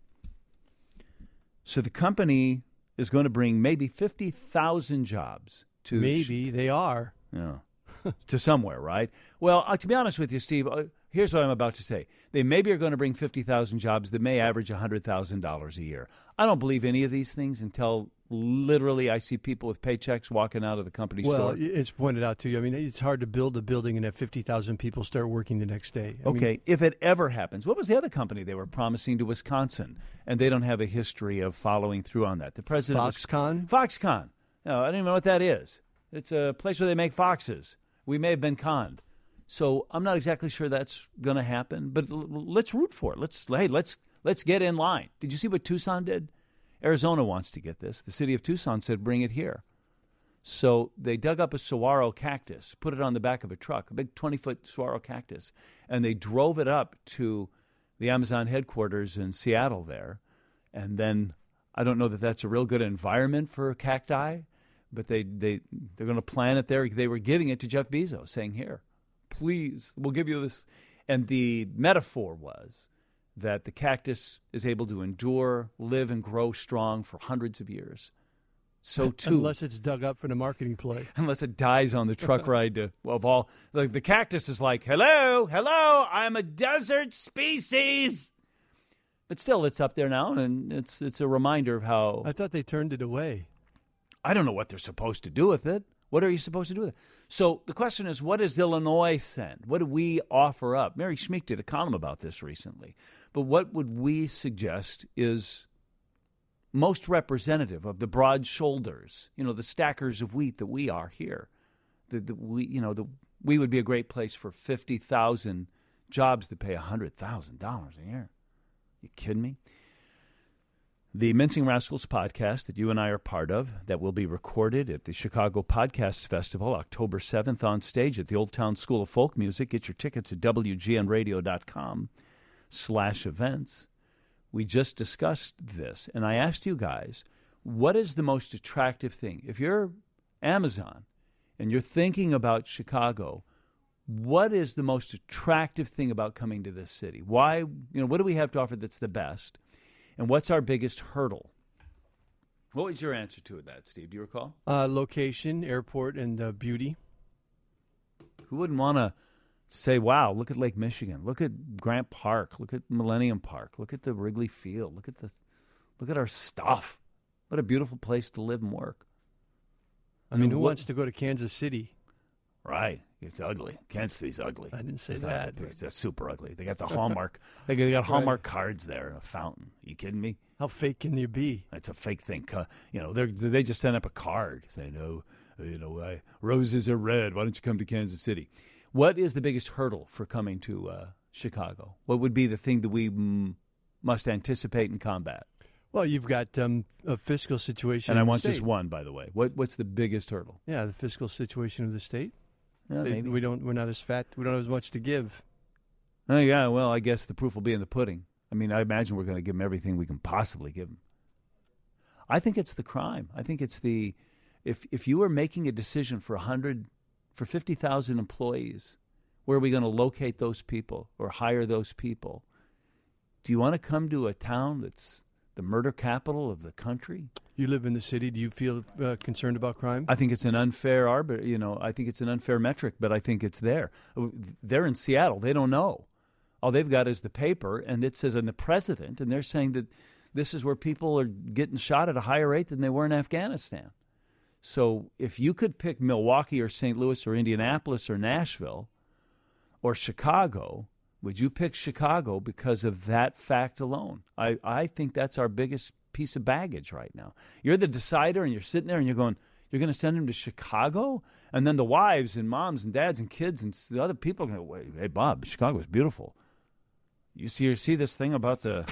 So the company is going to bring maybe fifty thousand jobs to. Maybe they are. Yeah. To somewhere, right? Well, uh, to be honest with you, Steve, uh, here's what I'm about to say. They maybe are going to bring fifty thousand jobs that may average one hundred thousand dollars a year. I don't believe any of these things until literally I see people with paychecks walking out of the company well, store. Well, it's pointed out to you. I mean, it's hard to build a building and have fifty thousand people start working the next day. I okay, mean, if it ever happens. What was the other company they were promising to Wisconsin? And they don't have a history of following through on that. The president Foxconn? Was, Foxconn. No, I don't even know what that is. It's a place where they make foxes. We may have been conned. So I'm not exactly sure that's going to happen, but l- let's root for it. Let's hey, let's let's get in line. Did you see what Tucson did? Arizona wants to get this. The city of Tucson said, bring it here. So they dug up a saguaro cactus, put it on the back of a truck, a big twenty-foot saguaro cactus, and they drove it up to the Amazon headquarters in Seattle there. And then I don't know that that's a real good environment for cacti, but they, they, they're going to plant it there. They were giving it to Jeff Bezos, saying, here, please, we'll give you this. And the metaphor was that the cactus is able to endure, live, and grow strong for hundreds of years. So, too. Unless it's dug up for the marketing play. Unless it dies on the truck ride to, well, of all. Like, the cactus is like, hello, hello, I'm a desert species. But still, it's up there now, and it's it's a reminder of how. I thought they turned it away. I don't know what they're supposed to do with it. What are you supposed to do with it? So the question is, what does Illinois send? What do we offer up? Mary Schmeek did a column about this recently. But what would we suggest is most representative of the broad shoulders, you know, the stackers of wheat that we are here? The, the, we, you know, the, we would be a great place for fifty thousand jobs that pay one hundred thousand dollars a year. You kidding me? The Mincing Rascals podcast that you and I are part of, that will be recorded at the Chicago Podcast Festival, October seventh, on stage at the Old Town School of Folk Music. Get your tickets at W G N radio dot com slash events. We just discussed this, and I asked you guys, what is the most attractive thing? If you're Amazon and you're thinking about Chicago, what is the most attractive thing about coming to this city? Why, you know, what do we have to offer that's the best? And what's our biggest hurdle? What was your answer to that, Steve? Do you recall? Uh, location, airport, and uh, beauty. Who wouldn't want to say, wow, look at Lake Michigan. Look at Grant Park. Look at Millennium Park. Look at the Wrigley Field. Look at the, look at our stuff. What a beautiful place to live and work. I mean, who what, wants to go to Kansas City? Right. It's ugly. Kansas City's ugly. I didn't say it's that. Not, it's super ugly. They got the Hallmark. they got, they got Hallmark right. cards there and a fountain. Are you kidding me? How fake can you be? It's a fake thing. You know, they they just sent up a card saying, "Oh, you know, I, roses are red. Why don't you come to Kansas City?" What is the biggest hurdle for coming to uh, Chicago? What would be the thing that we m- must anticipate and combat? Well, you've got um, a fiscal situation. And I want state. just one, by the way. What what's the biggest hurdle? Yeah, the fiscal situation of the state. Yeah, they, maybe. We don't. We're not as fat. We don't have as much to give. Oh yeah. Well, I guess the proof will be in the pudding. I mean, I imagine we're going to give them everything we can possibly give them. I think it's the crime. I think it's the if if you were making a decision for a hundred, for fifty thousand employees, where are we going to locate those people or hire those people? Do you want to come to a town that's the murder capital of the country? You live in the city. Do you feel uh, concerned about crime? I think it's an unfair arbit. You know, I think it's an unfair metric, but I think it's there. They're in Seattle. They don't know. All they've got is the paper, and it says, "and the president," and they're saying that this is where people are getting shot at a higher rate than they were in Afghanistan. So if you could pick Milwaukee or Saint Louis or Indianapolis or Nashville or Chicago, would you pick Chicago because of that fact alone? I, I think that's our biggest piece of baggage right now. You're the decider, and you're sitting there and you're going, you're going to send him to Chicago? And then the wives and moms and dads and kids and the other people are going to, wait, hey, Bob, Chicago's beautiful. You see, you see this thing about the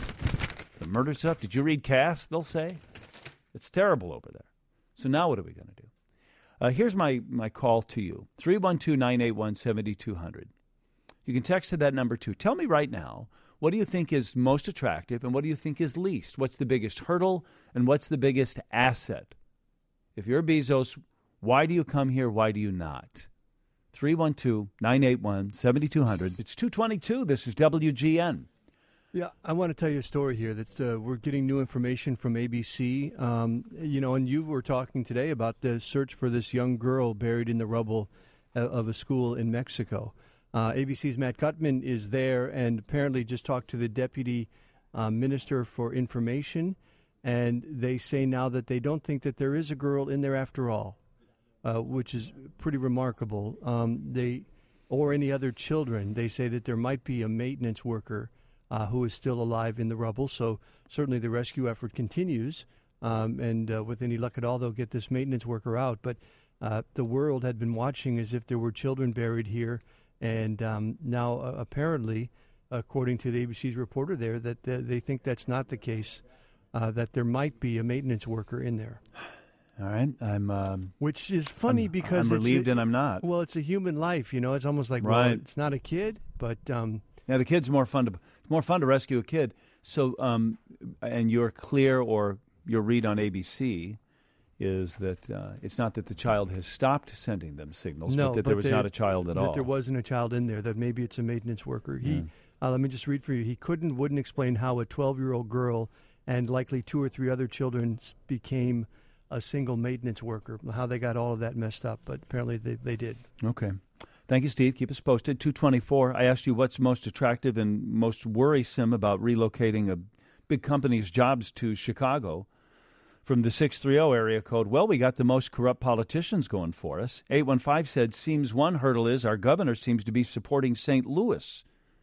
the murder stuff? Did you read Cass, they'll say? It's terrible over there. So now what are we going to do? Uh, here's my, my call to you, three one two, nine eight one, seven two zero zero. You can text to that number, too. Tell me right now, what do you think is most attractive and what do you think is least? What's the biggest hurdle and what's the biggest asset? If you're Bezos, why do you come here? Why do you not? three one two, nine eight one, seven two zero zero. It's two twenty-two. This is W G N. Yeah, I want to tell you a story here. That's uh, we're getting new information from A B C. Um, you know, and you were talking today about the search for this young girl buried in the rubble uh, of a school in Mexico. Uh, A B C's Matt Gutman is there and apparently just talked to the Deputy uh, Minister for Information, and they say now that they don't think that there is a girl in there after all, uh, which is pretty remarkable. Um, they or any other children. They say that there might be a maintenance worker uh, who is still alive in the rubble, so certainly the rescue effort continues, um, and uh, with any luck at all, they'll get this maintenance worker out. But uh, the world had been watching as if there were children buried here. And um, now, uh, apparently, according to the A B C's reporter there, that uh, they think that's not the case, uh, that there might be a maintenance worker in there. All right. I'm. Um, Which is funny I'm, because I'm it's relieved a, and I'm not. Well, it's a human life, you know. It's almost like, right. well, it's not a kid, but. Um, yeah, the kid's more fun to it's more fun to rescue a kid. So, um, and you're clear, or your read on A B C is that uh, it's not that the child has stopped sending them signals, no, but that but there was they, not a child at that all. That there wasn't a child in there, that maybe it's a maintenance worker. He, Mm. uh, let me just read for you. He couldn't, wouldn't explain how a twelve-year-old girl and likely two or three other children became a single maintenance worker, how they got all of that messed up, but apparently they, they did. Okay. Thank you, Steve. Keep us posted. two twenty-four, I asked you what's most attractive and most worrisome about relocating a big company's jobs to Chicago. From the six three zero area code, well, we got the most corrupt politicians going for us. eight one five said, seems one hurdle is our governor seems to be supporting Saint Louis.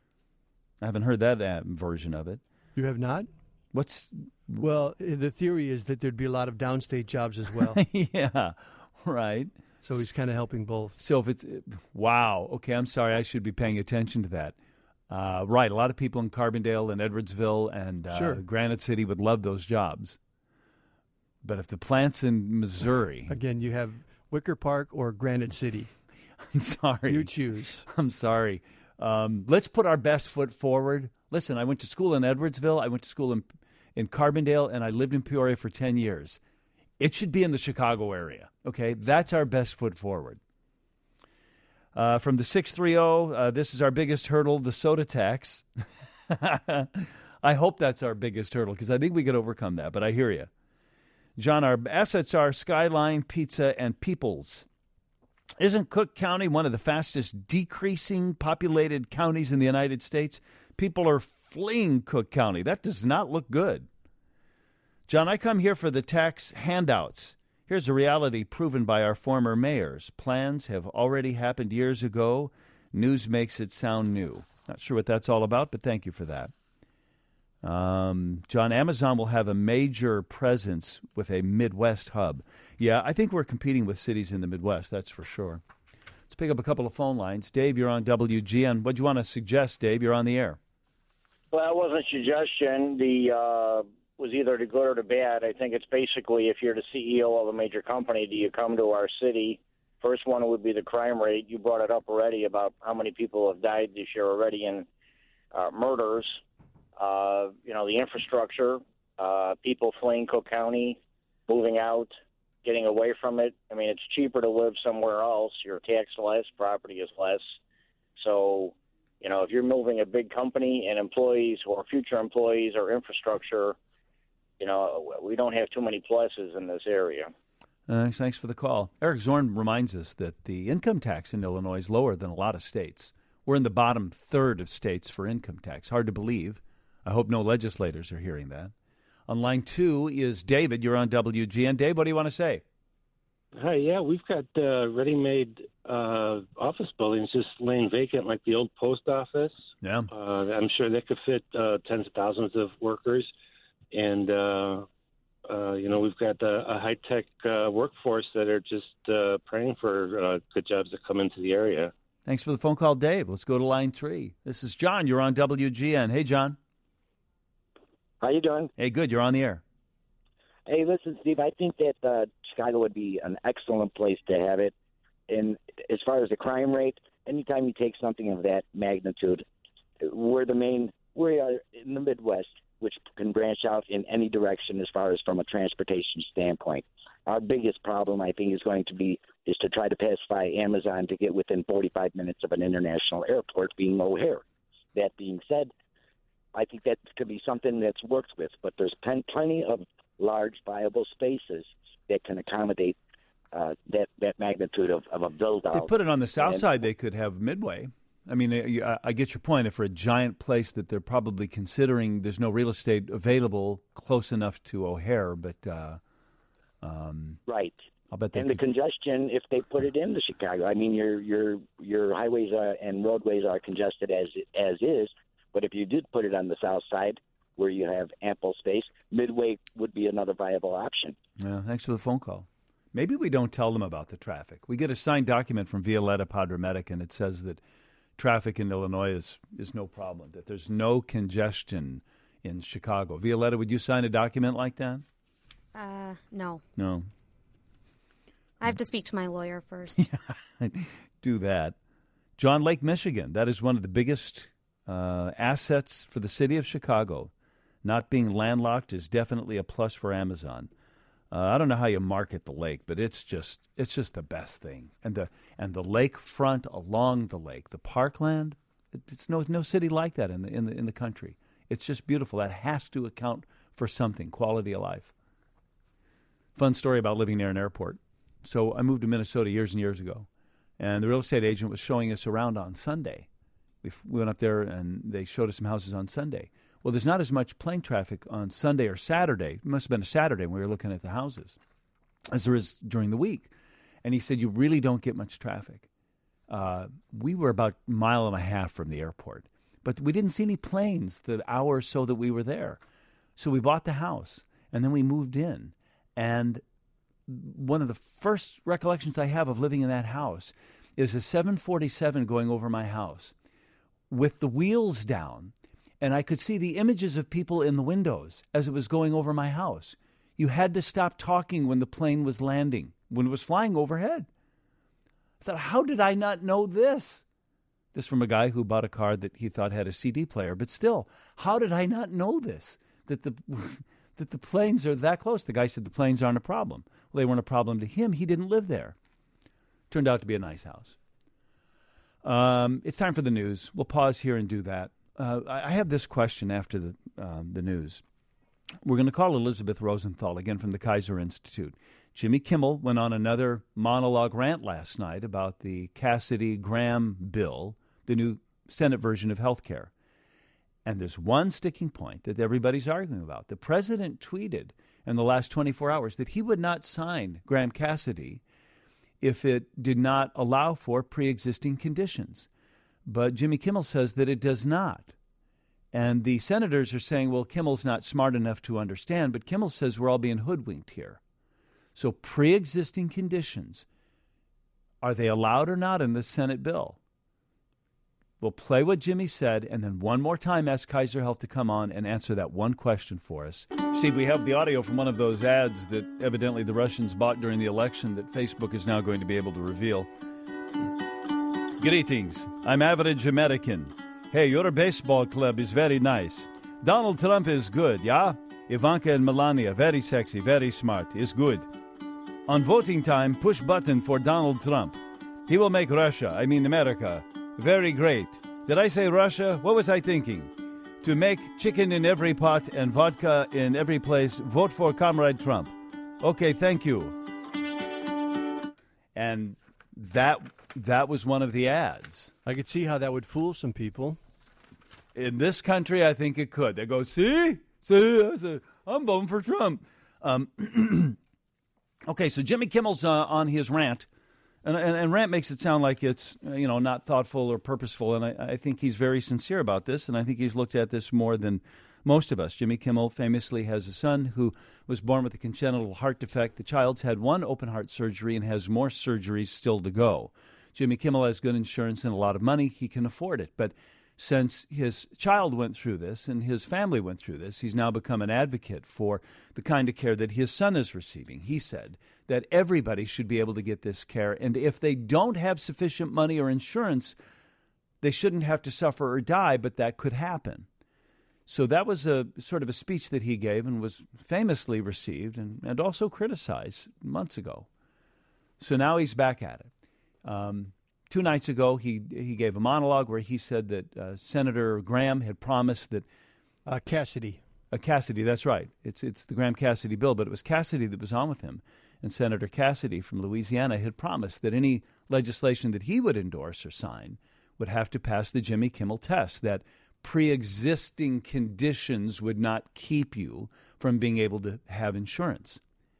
I haven't heard that uh, version of it. You have not? What's... Well, the theory is that there'd be a lot of downstate jobs as well. Yeah, right. So he's kind of helping both. So if it's... Wow. Okay, I'm sorry. I should be paying attention to that. Uh, right, a lot of people in Carbondale and Edwardsville and uh, sure. Granite City would love those jobs. But if the plant's in Missouri... Again, you have Wicker Park or Granite City. I'm sorry. You choose. I'm sorry. Um, let's put our best foot forward. Listen, I went to school in Edwardsville. I went to school in, in Carbondale, and I lived in Peoria for ten years. It should be in the Chicago area, okay? That's our best foot forward. Uh, from the six three zero, uh, this is our biggest hurdle, the soda tax. I hope that's our biggest hurdle because I think we could overcome that, but I hear you. John, our assets are Skyline, Pizza, and Peoples. Isn't Cook County one of the fastest decreasing populated counties in the United States? People are fleeing Cook County. That does not look good. John, I come here for the tax handouts. Here's a reality proven by our former mayors. Plans have already happened years ago. News makes it sound new. Not sure what that's all about, but thank you for that. Um, John, Amazon will have a major presence with a Midwest hub. Yeah, I think we're competing with cities in the Midwest, that's for sure. Let's pick up a couple of phone lines. Dave, you're on W G N. What do you want to suggest, Dave? You're on the air. Well, that wasn't a suggestion. The uh, was either the good or the bad. I think it's basically if you're the C E O of a major company, do you come to our city? First one would be the crime rate. You brought it up already about how many people have died this year already in uh, murders. Uh, you know, the infrastructure, uh, people fleeing Cook County, moving out, getting away from it. I mean, it's cheaper to live somewhere else. You're taxed less, property is less. So, you know, if you're moving a big company and employees or future employees or infrastructure, you know, we don't have too many pluses in this area. Uh, thanks for the call. Eric Zorn reminds us that the income tax in Illinois is lower than a lot of states. We're in the bottom third of states for income tax. Hard to believe. I hope no legislators are hearing that. On line two is David. You're on W G N. Dave, what do you want to say? Hi, yeah, we've got uh, ready-made uh, office buildings just laying vacant like the old post office. Yeah. Uh, I'm sure they could fit uh, tens of thousands of workers. And, uh, uh, you know, we've got a, a high-tech uh, workforce that are just uh, praying for uh, good jobs to come into the area. Thanks for the phone call, Dave. Let's go to line three. This is John. You're on W G N. Hey, John. How you doing? Hey, good. You're on the air. Hey, listen, Steve, I think that uh, Chicago would be an excellent place to have it. And as far as the crime rate, anytime you take something of that magnitude, we're the main, we are in the Midwest, which can branch out in any direction as far as from a transportation standpoint. Our biggest problem, I think, is going to be is to try to pacify Amazon to get within forty-five minutes of an international airport, being O'Hare. That being said, I think that could be something that's worked with, but there's pen- plenty of large, viable spaces that can accommodate uh, that that magnitude of, of a build-out. They put it on the south and, side, they could have Midway. I mean, I, I get your point. If for a giant place that they're probably considering, there's no real estate available close enough to O'Hare, but uh, um, right. I'll bet they and could. the congestion, if they put it into Chicago, I mean, your your your highways are, and roadways are congested as as is. But if you did put it on the south side, where you have ample space, Midway would be another viable option. Yeah, thanks for the phone call. Maybe we don't tell them about the traffic. We get a signed document from Violetta Padre Medic, and it says that traffic in Illinois is, is no problem, that there's no congestion in Chicago. Violetta, would you sign a document like that? Uh, no. No. I have to speak to my lawyer first. Yeah, do that. John Lake, Michigan. That is one of the biggest uh, assets for the city of Chicago. Not being landlocked is definitely a plus for Amazon. Uh, I don't know how you market the lake, but it's just it's just the best thing. And the and the lakefront along the lake, the parkland, it's no no city like that in the in the in the country. It's just beautiful. That has to account for something, quality of life. Fun story about living near an airport. So I moved to Minnesota years and years ago, and the real estate agent was showing us around on Sunday. We, f- we went up there, and they showed us some houses on Sunday. Well, there's not as much plane traffic on Sunday or Saturday. It must have been a Saturday when we were looking at the houses as there is during the week. And he said, you really don't get much traffic. Uh, we were about a mile and a half from the airport, but we didn't see any planes the hour or so that we were there. So we bought the house, and then we moved in. And one of the first recollections I have of living in that house is a seven forty-seven going over my house with the wheels down, and I could see the images of people in the windows as it was going over my house. You had to stop talking when the plane was landing, when it was flying overhead. I thought, how did I not know this? This from a guy who bought a car that he thought had a C D player, but still, how did I not know this? That the that the planes are that close. The guy said the planes aren't a problem. Well, they weren't a problem to him. He didn't live there. Turned out to be a nice house. Um, it's time for the news. We'll pause here and do that. Uh, I have this question after the uh, the news. We're going to call Elizabeth Rosenthal again from the Kaiser Institute. Jimmy Kimmel went on another monologue rant last night about the Cassidy-Graham bill, the new Senate version of health care. And there's one sticking point that everybody's arguing about. The president tweeted in the last twenty-four hours that he would not sign Graham-Cassidy if it did not allow for pre-existing conditions. But Jimmy Kimmel says that it does not. And the senators are saying, well, Kimmel's not smart enough to understand, but Kimmel says we're all being hoodwinked here. So pre-existing conditions, are they allowed or not in the Senate bill? We'll play what Jimmy said, and then one more time ask Kaiser Health to come on and answer that one question for us. See, we have the audio from one of those ads that evidently the Russians bought during the election that Facebook is now going to be able to reveal. Greetings. I'm average American. Hey, your baseball club is very nice. Donald Trump is good, yeah? Ivanka and Melania, very sexy, very smart, is good. On voting time, push button for Donald Trump. He will make Russia, I mean America, very great. Did I say Russia? What was I thinking? To make chicken in every pot and vodka in every place, vote for Comrade Trump. Okay, thank you. And that that was one of the ads. I could see how that would fool some people. In this country, I think it could. They go, see? See? I'm voting for Trump. Um, okay, so Jimmy Kimmel's uh, on his rant. And, and, and rant makes it sound like it's, you know, not thoughtful or purposeful. And I, I think he's very sincere about this. And I think he's looked at this more than most of us. Jimmy Kimmel famously has a son who was born with a congenital heart defect. The child's had one open heart surgery and has more surgeries still to go. Jimmy Kimmel has good insurance and a lot of money. He can afford it. But since his child went through this and his family went through this, he's now become an advocate for the kind of care that his son is receiving. He said that everybody should be able to get this care, and if they don't have sufficient money or insurance, they shouldn't have to suffer or die, but that could happen. So that was a sort of a speech that he gave and was famously received and, and also criticized months ago. So now he's back at it. Um, Two nights ago, he he gave a monologue where he said that uh, Senator Graham had promised that uh, Cassidy, uh, Cassidy, that's right. It's it's the Graham Cassidy bill, but it was Cassidy that was on with him, and Senator Cassidy from Louisiana had promised that any legislation that he would endorse or sign would have to pass the Jimmy Kimmel test. That pre-existing conditions would not keep you from being able to have insurance.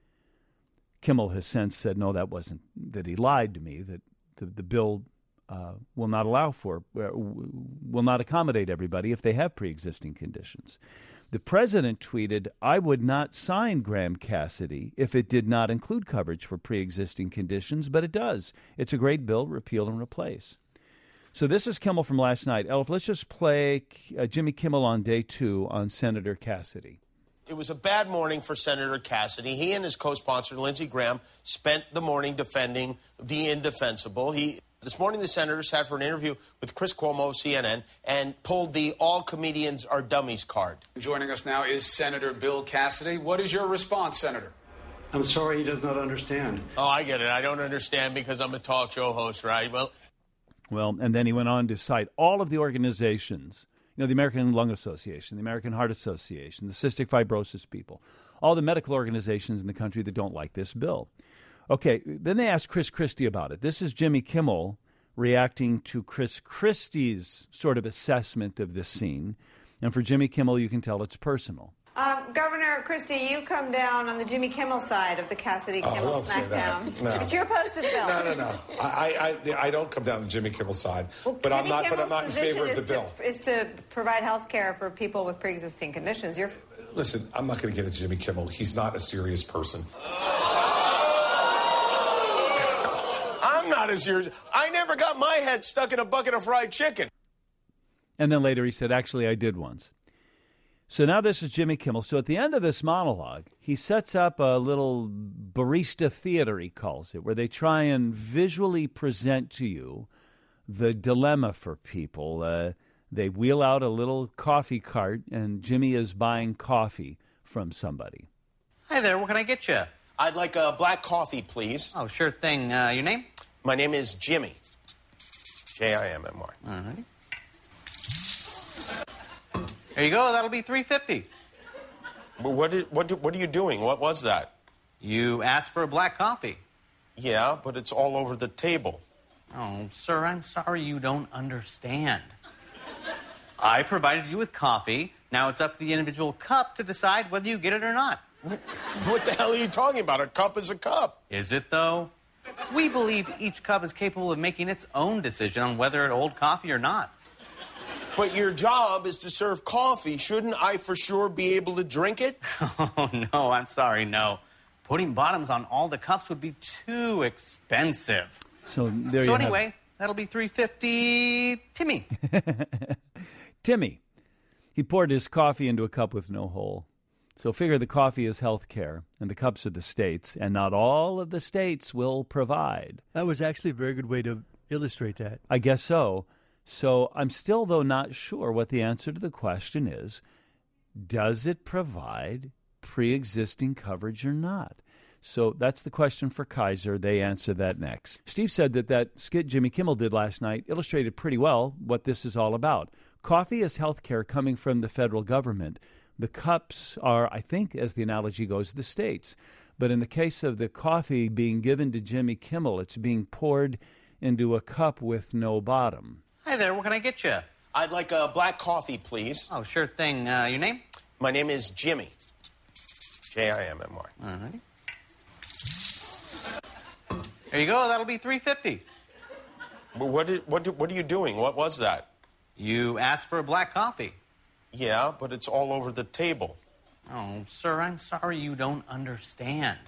Kimmel has since said, no, that wasn't, that he lied to me, that The, the bill uh, will not allow for, uh, will not accommodate everybody if they have pre-existing conditions. The president tweeted, I would not sign Graham Cassidy if it did not include coverage for pre-existing conditions, but it does. It's a great bill, repeal and replace. So this is Kimmel from last night. Elf, let's just play uh, Jimmy Kimmel on day two on Senator Cassidy. It was a bad morning for Senator Cassidy. He and his co-sponsor, Lindsey Graham, spent the morning defending the indefensible. He, this morning, the senator sat for an interview with Chris Cuomo of C N N and pulled the all comedians are dummies card. Joining us now is Senator Bill Cassidy. What is your response, Senator? I'm sorry he does not understand. Oh, I get it. I don't understand because I'm a talk show host, right? Well, well, and then he went on to cite all of the organizations, you know, the American Lung Association, the American Heart Association, the Cystic Fibrosis people, all the medical organizations in the country that don't like this bill. Okay, then they asked Chris Christie about it. This is Jimmy Kimmel reacting to Chris Christie's sort of assessment of this scene. And for Jimmy Kimmel, you can tell it's personal. Um, Governor Christie, you come down on the Jimmy Kimmel side of the Cassidy Kimmel oh, smackdown. No. But you're opposed to the bill. No, no, no. I, I, I don't come down the Jimmy Kimmel side, well, but Jimmy I'm not. Kimmel's but I'm not in favor of the to, bill. Is to provide health care for people with pre-existing conditions. You're. Listen, I'm not going to get into Jimmy Kimmel. He's not a serious person. I'm not as serious. I never got my head stuck in a bucket of fried chicken. And then later he said, actually, I did once. So now this is Jimmy Kimmel. So at the end of this monologue, he sets up a little barista theater, he calls it, where they try and visually present to you the dilemma for people. Uh, they wheel out a little coffee cart, and Jimmy is buying coffee from somebody. Hi there, what can I get you? I'd like a black coffee, please. Oh, sure thing. Uh, your name? My name is Jimmy. J I M M R. All right. There you go. That'll be three fifty. Well, what, is, what, what are you doing? What was that? You asked for a black coffee. Yeah, but it's all over the table. Oh, sir, I'm sorry you don't understand. I provided you with coffee. Now it's up to the individual cup to decide whether you get it or not. What the hell are you talking about? A cup is a cup. Is it, though? We believe each cup is capable of making its own decision on whether it holds coffee or not. But your job is to serve coffee. Shouldn't I for sure be able to drink it? Oh, no, I'm sorry, no. Putting bottoms on all the cups would be too expensive. So there so you anyway, have... that'll be three fifty. Timmy. Timmy. He poured his coffee into a cup with no hole. So figure the coffee is health care, and the cups are the states, and not all of the states will provide. That was actually a very good way to illustrate that. I guess so. So I'm still, though, not sure what the answer to the question is. Does it provide pre-existing coverage or not? So that's the question for Kaiser. They answer that next. Steve said that that skit Jimmy Kimmel did last night illustrated pretty well what this is all about. Coffee is health care coming from the federal government. The cups are, I think, as the analogy goes, the states. But in the case of the coffee being given to Jimmy Kimmel, it's being poured into a cup with no bottom. Hi there, what can I get you? I'd like a black coffee, please. Oh, sure thing. Uh, your name? My name is Jimmy. J I M M Y. All right. There you go. That'll be three fifty. Well, what, did, what, did, what are you doing? What was that? You asked for a black coffee. Yeah, but it's all over the table. Oh, sir, I'm sorry you don't understand.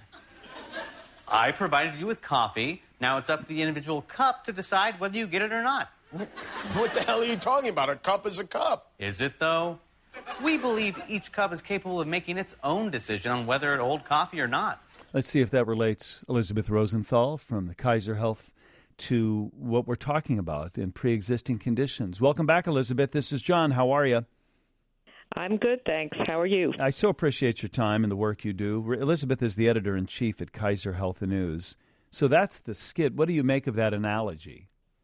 I provided you with coffee. Now it's up to the individual cup to decide whether you get it or not. What the hell are you talking about? A cup is a cup. Is it, though? We believe each cup is capable of making its own decision on whether to hold coffee or not. Let's see if that relates, Elizabeth Rosenthal from the Kaiser Health, to what we're talking about in pre-existing conditions. Welcome back, Elizabeth. This is John. How are you? I'm good, thanks. How are you? I so appreciate your time and the work you do. Elizabeth is the editor-in-chief at Kaiser Health News. So that's the skit. What do you make of that analogy?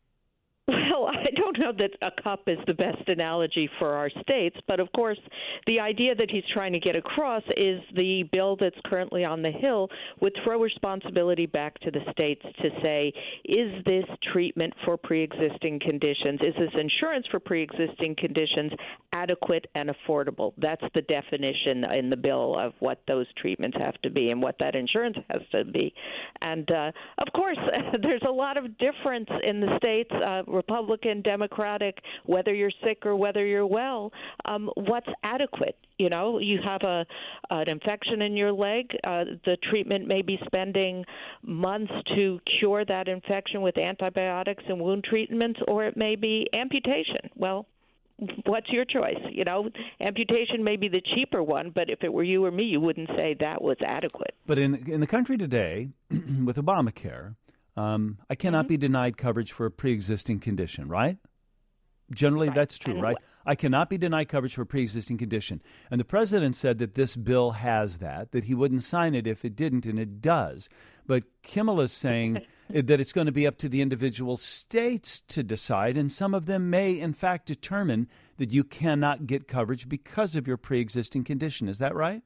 Well, I don't know that a cup is the best analogy for our states, but of course, the idea that he's trying to get across is the bill that's currently on the Hill would throw responsibility back to the states to say, is this treatment for pre-existing conditions, is this insurance for pre-existing conditions adequate and affordable? That's the definition in the bill of what those treatments have to be and what that insurance has to be. And uh, of course, there's a lot of difference in the states, uh, Republican, Democratic, whether you're sick or whether you're well, um, what's adequate? You know, you have a an infection in your leg, uh, the treatment may be spending months to cure that infection with antibiotics and wound treatments, or it may be amputation. Well, what's your choice? You know, amputation may be the cheaper one, but if it were you or me, you wouldn't say that was adequate. But in in the country today, with Obamacare, Um, I cannot mm-hmm. be denied coverage for a pre-existing condition, right? Generally, right. That's true, and right? Wh- I cannot be denied coverage for a pre-existing condition. And the president said that this bill has that, that he wouldn't sign it if it didn't, and it does. But Kimmel is saying that it's going to be up to the individual states to decide, and some of them may, in fact, determine that you cannot get coverage because of your pre-existing condition. Is that right?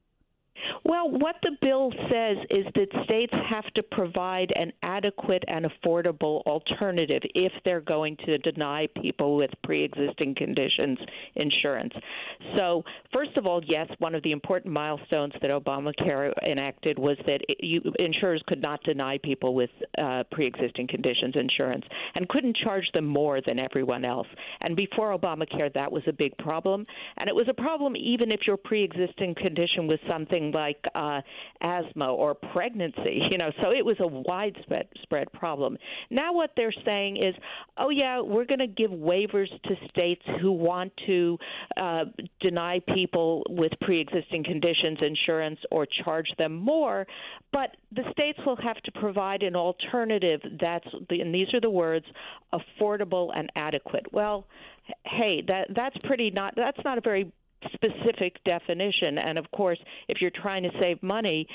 Well, what the bill says is that states have to provide an adequate and affordable alternative if they're going to deny people with pre-existing conditions insurance. So, first of all, yes, one of the important milestones that Obamacare enacted was that it, you, insurers could not deny people with uh, pre-existing conditions insurance and couldn't charge them more than everyone else. And before Obamacare, that was a big problem. And it was a problem even if your pre-existing condition was something like uh, asthma or pregnancy, you know, so it was a widespread spread problem. Now what they're saying is, oh, yeah, we're going to give waivers to states who want to uh, deny people with pre-existing conditions insurance or charge them more, but the states will have to provide an alternative that's, and these are the words, affordable and adequate. Well, hey, that that's pretty not, that's not a very specific definition. And of course, if you're trying to save money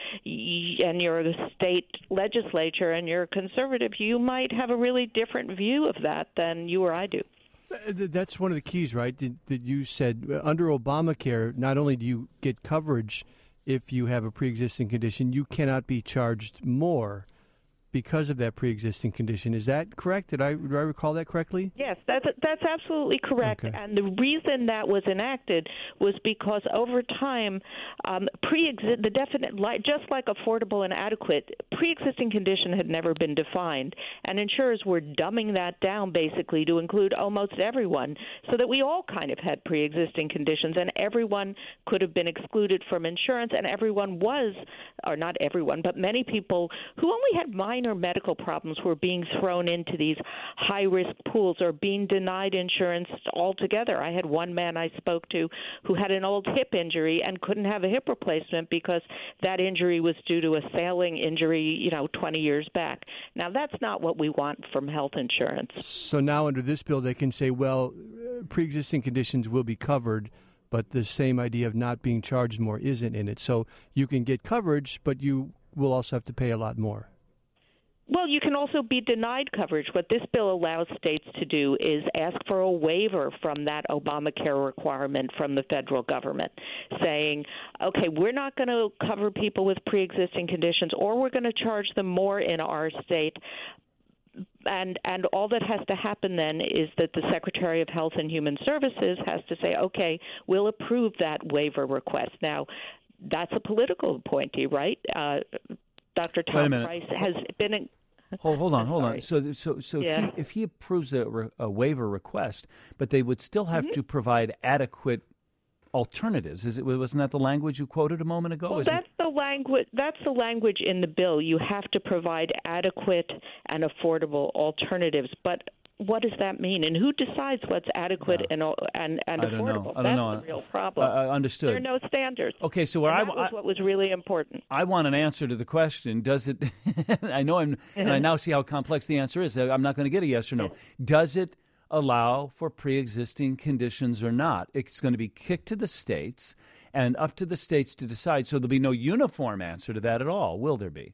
and you're a state legislature and you're a conservative, you might have a really different view of that than you or I do. That's one of the keys, right? That you said under Obamacare, not only do you get coverage if you have a pre-existing condition, you cannot be charged more because of that pre-existing condition. Is that correct? Did I, do I recall that correctly? Yes, that's that's absolutely correct. Okay. And the reason that was enacted was because over time, um, pre the definite, just like affordable and adequate, pre-existing condition had never been defined, and insurers were dumbing that down basically to include almost everyone, so that we all kind of had pre-existing conditions, and everyone could have been excluded from insurance, and everyone was, or not everyone, but many people who only had minor medical problems were being thrown into these high-risk pools or being denied insurance altogether. I had one man I spoke to who had an old hip injury and couldn't have a hip replacement because that injury was due to a sailing injury, you know, twenty years back. Now, that's not what we want from health insurance. So now under this bill, they can say, well, pre-existing conditions will be covered, but the same idea of not being charged more isn't in it. So you can get coverage, but you will also have to pay a lot more. Well, you can also be denied coverage. What this bill allows states to do is ask for a waiver from that Obamacare requirement from the federal government, saying, okay, we're not going to cover people with pre-existing conditions, or we're going to charge them more in our state. And and all that has to happen then is that the Secretary of Health and Human Services has to say, okay, we'll approve that waiver request. Now, that's a political appointee, right? Uh, Doctor Tom Price has been in. Hold, hold on, hold on. So, so, so Yeah. if, he, if he approves a, re- a waiver request, but they would still have Mhm. to provide adequate alternatives. Is it? Wasn't that the language you quoted a moment ago? Well, Is it- that's the language. That's the language in the bill. You have to provide adequate and affordable alternatives. But what does that mean? And who decides what's adequate and and, and I don't know. affordable? I don't That's know. the real problem. Uh, uh, understood. There are no standards. Okay, so where And I, that was I what was really important. I want an answer to the question. Does it? I know, I'm, and I now see how complex the answer is. I'm not going to get a yes or no. Does it allow for pre-existing conditions or not? It's going to be kicked to the states and up to the states to decide. So there'll be no uniform answer to that at all, will there be?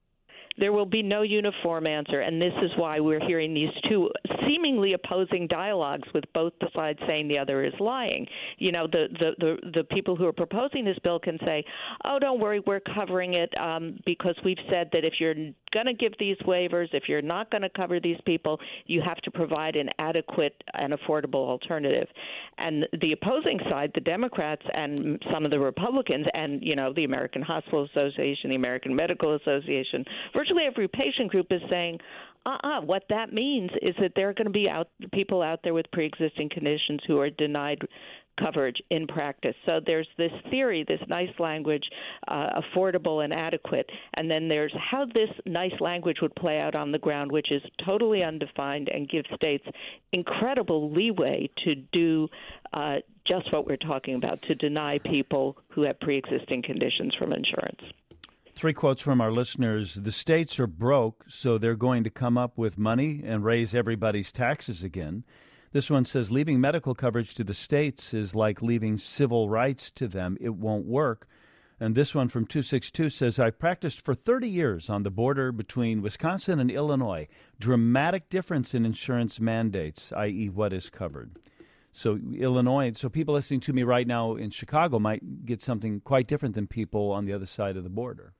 There will be no uniform answer, and this is why we're hearing these two seemingly opposing dialogues with both the sides saying the other is lying. You know, the, the, the, the people who are proposing this bill can say, oh, don't worry, we're covering it um, because we've said that if you're going to give these waivers, if you're not going to cover these people, you have to provide an adequate and affordable alternative. And the opposing side, the Democrats and some of the Republicans and, you know, the American Hospital Association, the American Medical Association, virtually every patient group is saying, uh-uh, what that means is that there are going to be out people out there with pre-existing conditions who are denied coverage in practice. So there's this theory, this nice language, uh, affordable and adequate, and then there's how this nice language would play out on the ground, which is totally undefined and gives states incredible leeway to do uh, just what we're talking about, to deny people who have pre-existing conditions from insurance. Three quotes from our listeners. The states are broke, so they're going to come up with money and raise everybody's taxes again. This one says, leaving medical coverage to the states is like leaving civil rights to them. It won't work. And this one from two six two says, I've practiced for thirty years on the border between Wisconsin and Illinois. Dramatic difference in insurance mandates, that is what is covered. So Illinois, so people listening to me right now in Chicago might get something quite different than people on the other side of the border.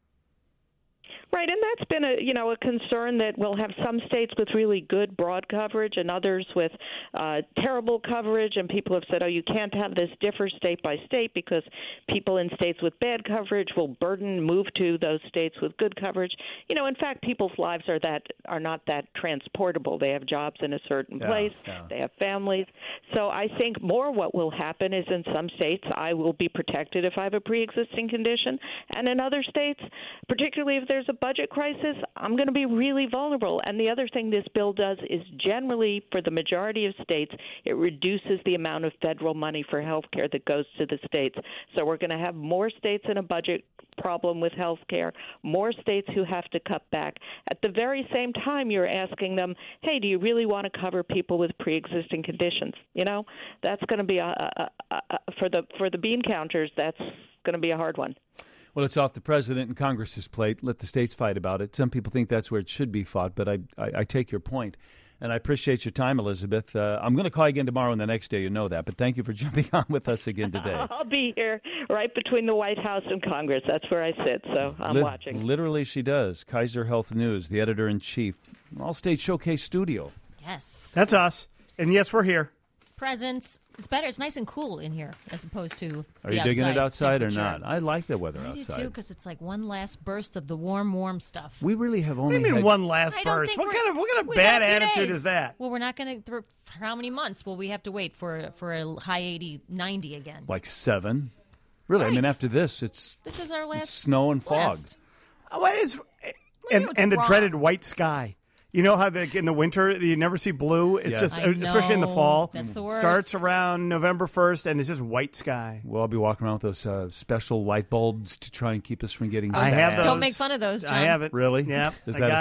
Right, and that's been a you know a concern that we'll have some states with really good broad coverage and others with uh, terrible coverage, and people have said, oh, you can't have this differ state by state because people in states with bad coverage will burden move to those states with good coverage. You know, in fact, people's lives are that are not that transportable. They have jobs in a certain Yeah, place. yeah. They have families. So I think more what will happen is in some states I will be protected if I have a pre-existing condition, and in other states, particularly if there's a budget crisis, I'm going to be really vulnerable. And the other thing this bill does is generally, for the majority of states, it reduces the amount of federal money for health care that goes to the states. So we're going to have more states in a budget problem with health care, more states who have to cut back. At the very same time, you're asking them, hey, do you really want to cover people with pre-existing conditions? You know, that's going to be, a, a, a, a, for the for the bean counters, that's going to be a hard one. Well, it's off the president and Congress's plate. Let the states fight about it. Some people think that's where it should be fought, but I, I, I take your point. And I appreciate your time, Elizabeth. Uh, I'm going to call you again tomorrow and the next day. You know that. But thank you for jumping on with us again today. I'll be here right between the White House and Congress. That's where I sit, so I'm Lit- watching. Literally, she does. Kaiser Health News, the editor-in-chief, All-State Showcase Studio. Yes. That's us. And yes, we're here. Presents. It's better. It's nice and cool in here as opposed to Are the you digging it outside or temperature. not? I like the weather I do outside. too, because it's like one last burst of the warm, warm stuff. We really have What only do you mean had one last I don't burst? think What we're- kind of what kind of we bad got a few attitude days. is that? Well, we're not going to. For how many months will we have to wait for for a high eighty, ninety again? like seven. Really, I mean, Right. after this, it's This is our it's last snow and fog. blast. Uh, What is and what's and the wrong? dreaded white sky. You know how the, in the winter you never see blue. It's Yes. just I especially in the know. fall. That's the Starts worst. around November first, and it's just white sky. Well, I'll be walking around with those uh, special light bulbs to try and keep us from getting I sad. have those. Don't make fun of those, John. I have it. Really? Yep. Is I that got a, it.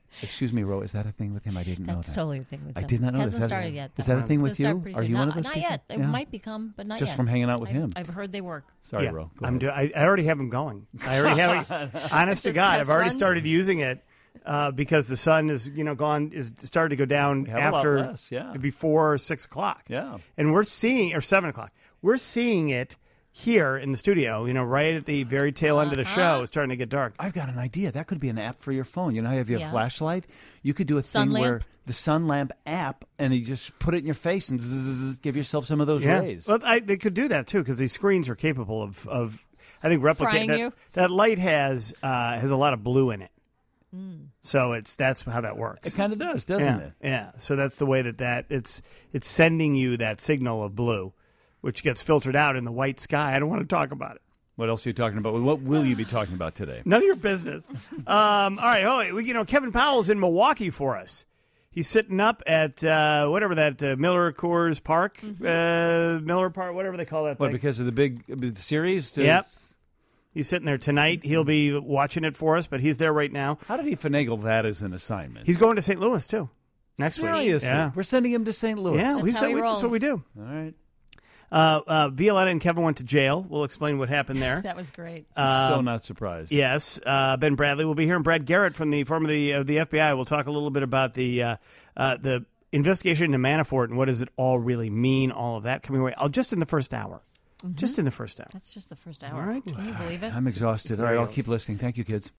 Excuse me, Ro, is that a thing with him? I didn't know that. That's totally a thing with I him. did not know Hasn't that. started yet. Is that a thing with It's gonna you? start pretty Are soon. you one Not- of those Not people? yet. It Yeah. might become, but not Just yet. from hanging out with I've, him. I've heard they work. Sorry, Yeah, Ro. Go I'm ahead. do, I, I already have him going. I already have it. Honest to Just God, test I've already runs? started using it uh, because the sun is, you know, gone is started to go down We have a lot after less, yeah. before six o'clock. Yeah. And we're seeing or seven o'clock. We're seeing it here in the studio. You know, right at the very tail end of the show, it's starting to get dark. I've got an idea. That could be an app for your phone. You know how if you have Yeah. a flashlight, you could do a Sun thing lamp? where the sun lamp app, and you just put it in your face and zzz, give yourself some of those Yeah. rays. Well, I, they could do that too because these screens are capable of, of I think, replicating Frying that. you? That light has uh, has a lot of blue in it. Mm. So it's that's how that works. It kind of does, doesn't yeah, it? Yeah. So that's the way that, that it's it's sending you that signal of blue, which gets filtered out in the white sky. I don't want to talk about it. What else are you talking about? What will you be talking about today? None of your business. um, all right. Oh, we, you know, Kevin Powell's in Milwaukee for us. He's sitting up at uh, whatever that uh, Miller Coors Park, Mm-hmm. uh, Miller Park, whatever they call that. What, thing. because of the big uh, series? To... Yep. He's sitting there tonight. He'll be watching it for us, but he's there right now. How did he finagle that as an assignment? He's going to Saint Louis too next week. Seriously? Yeah. We're sending him to Saint Louis. Yeah, That's we how said he we, that's rolls. what we do. All right. Uh, uh, Violetta and Kevin went to jail. We'll explain what happened there. That was great. Um, so not surprised. Yes, uh, Ben Bradley will be here, and Brad Garrett from the former the of the F B I. We'll talk a little bit about the uh, uh, the investigation into Manafort and what does it all really mean. All of that coming away. I'll just in the first hour. Mhm. Just in the first hour. That's just the first hour. All right. Can you believe it? I'm exhausted. All right, I'll keep listening. Thank you, kids.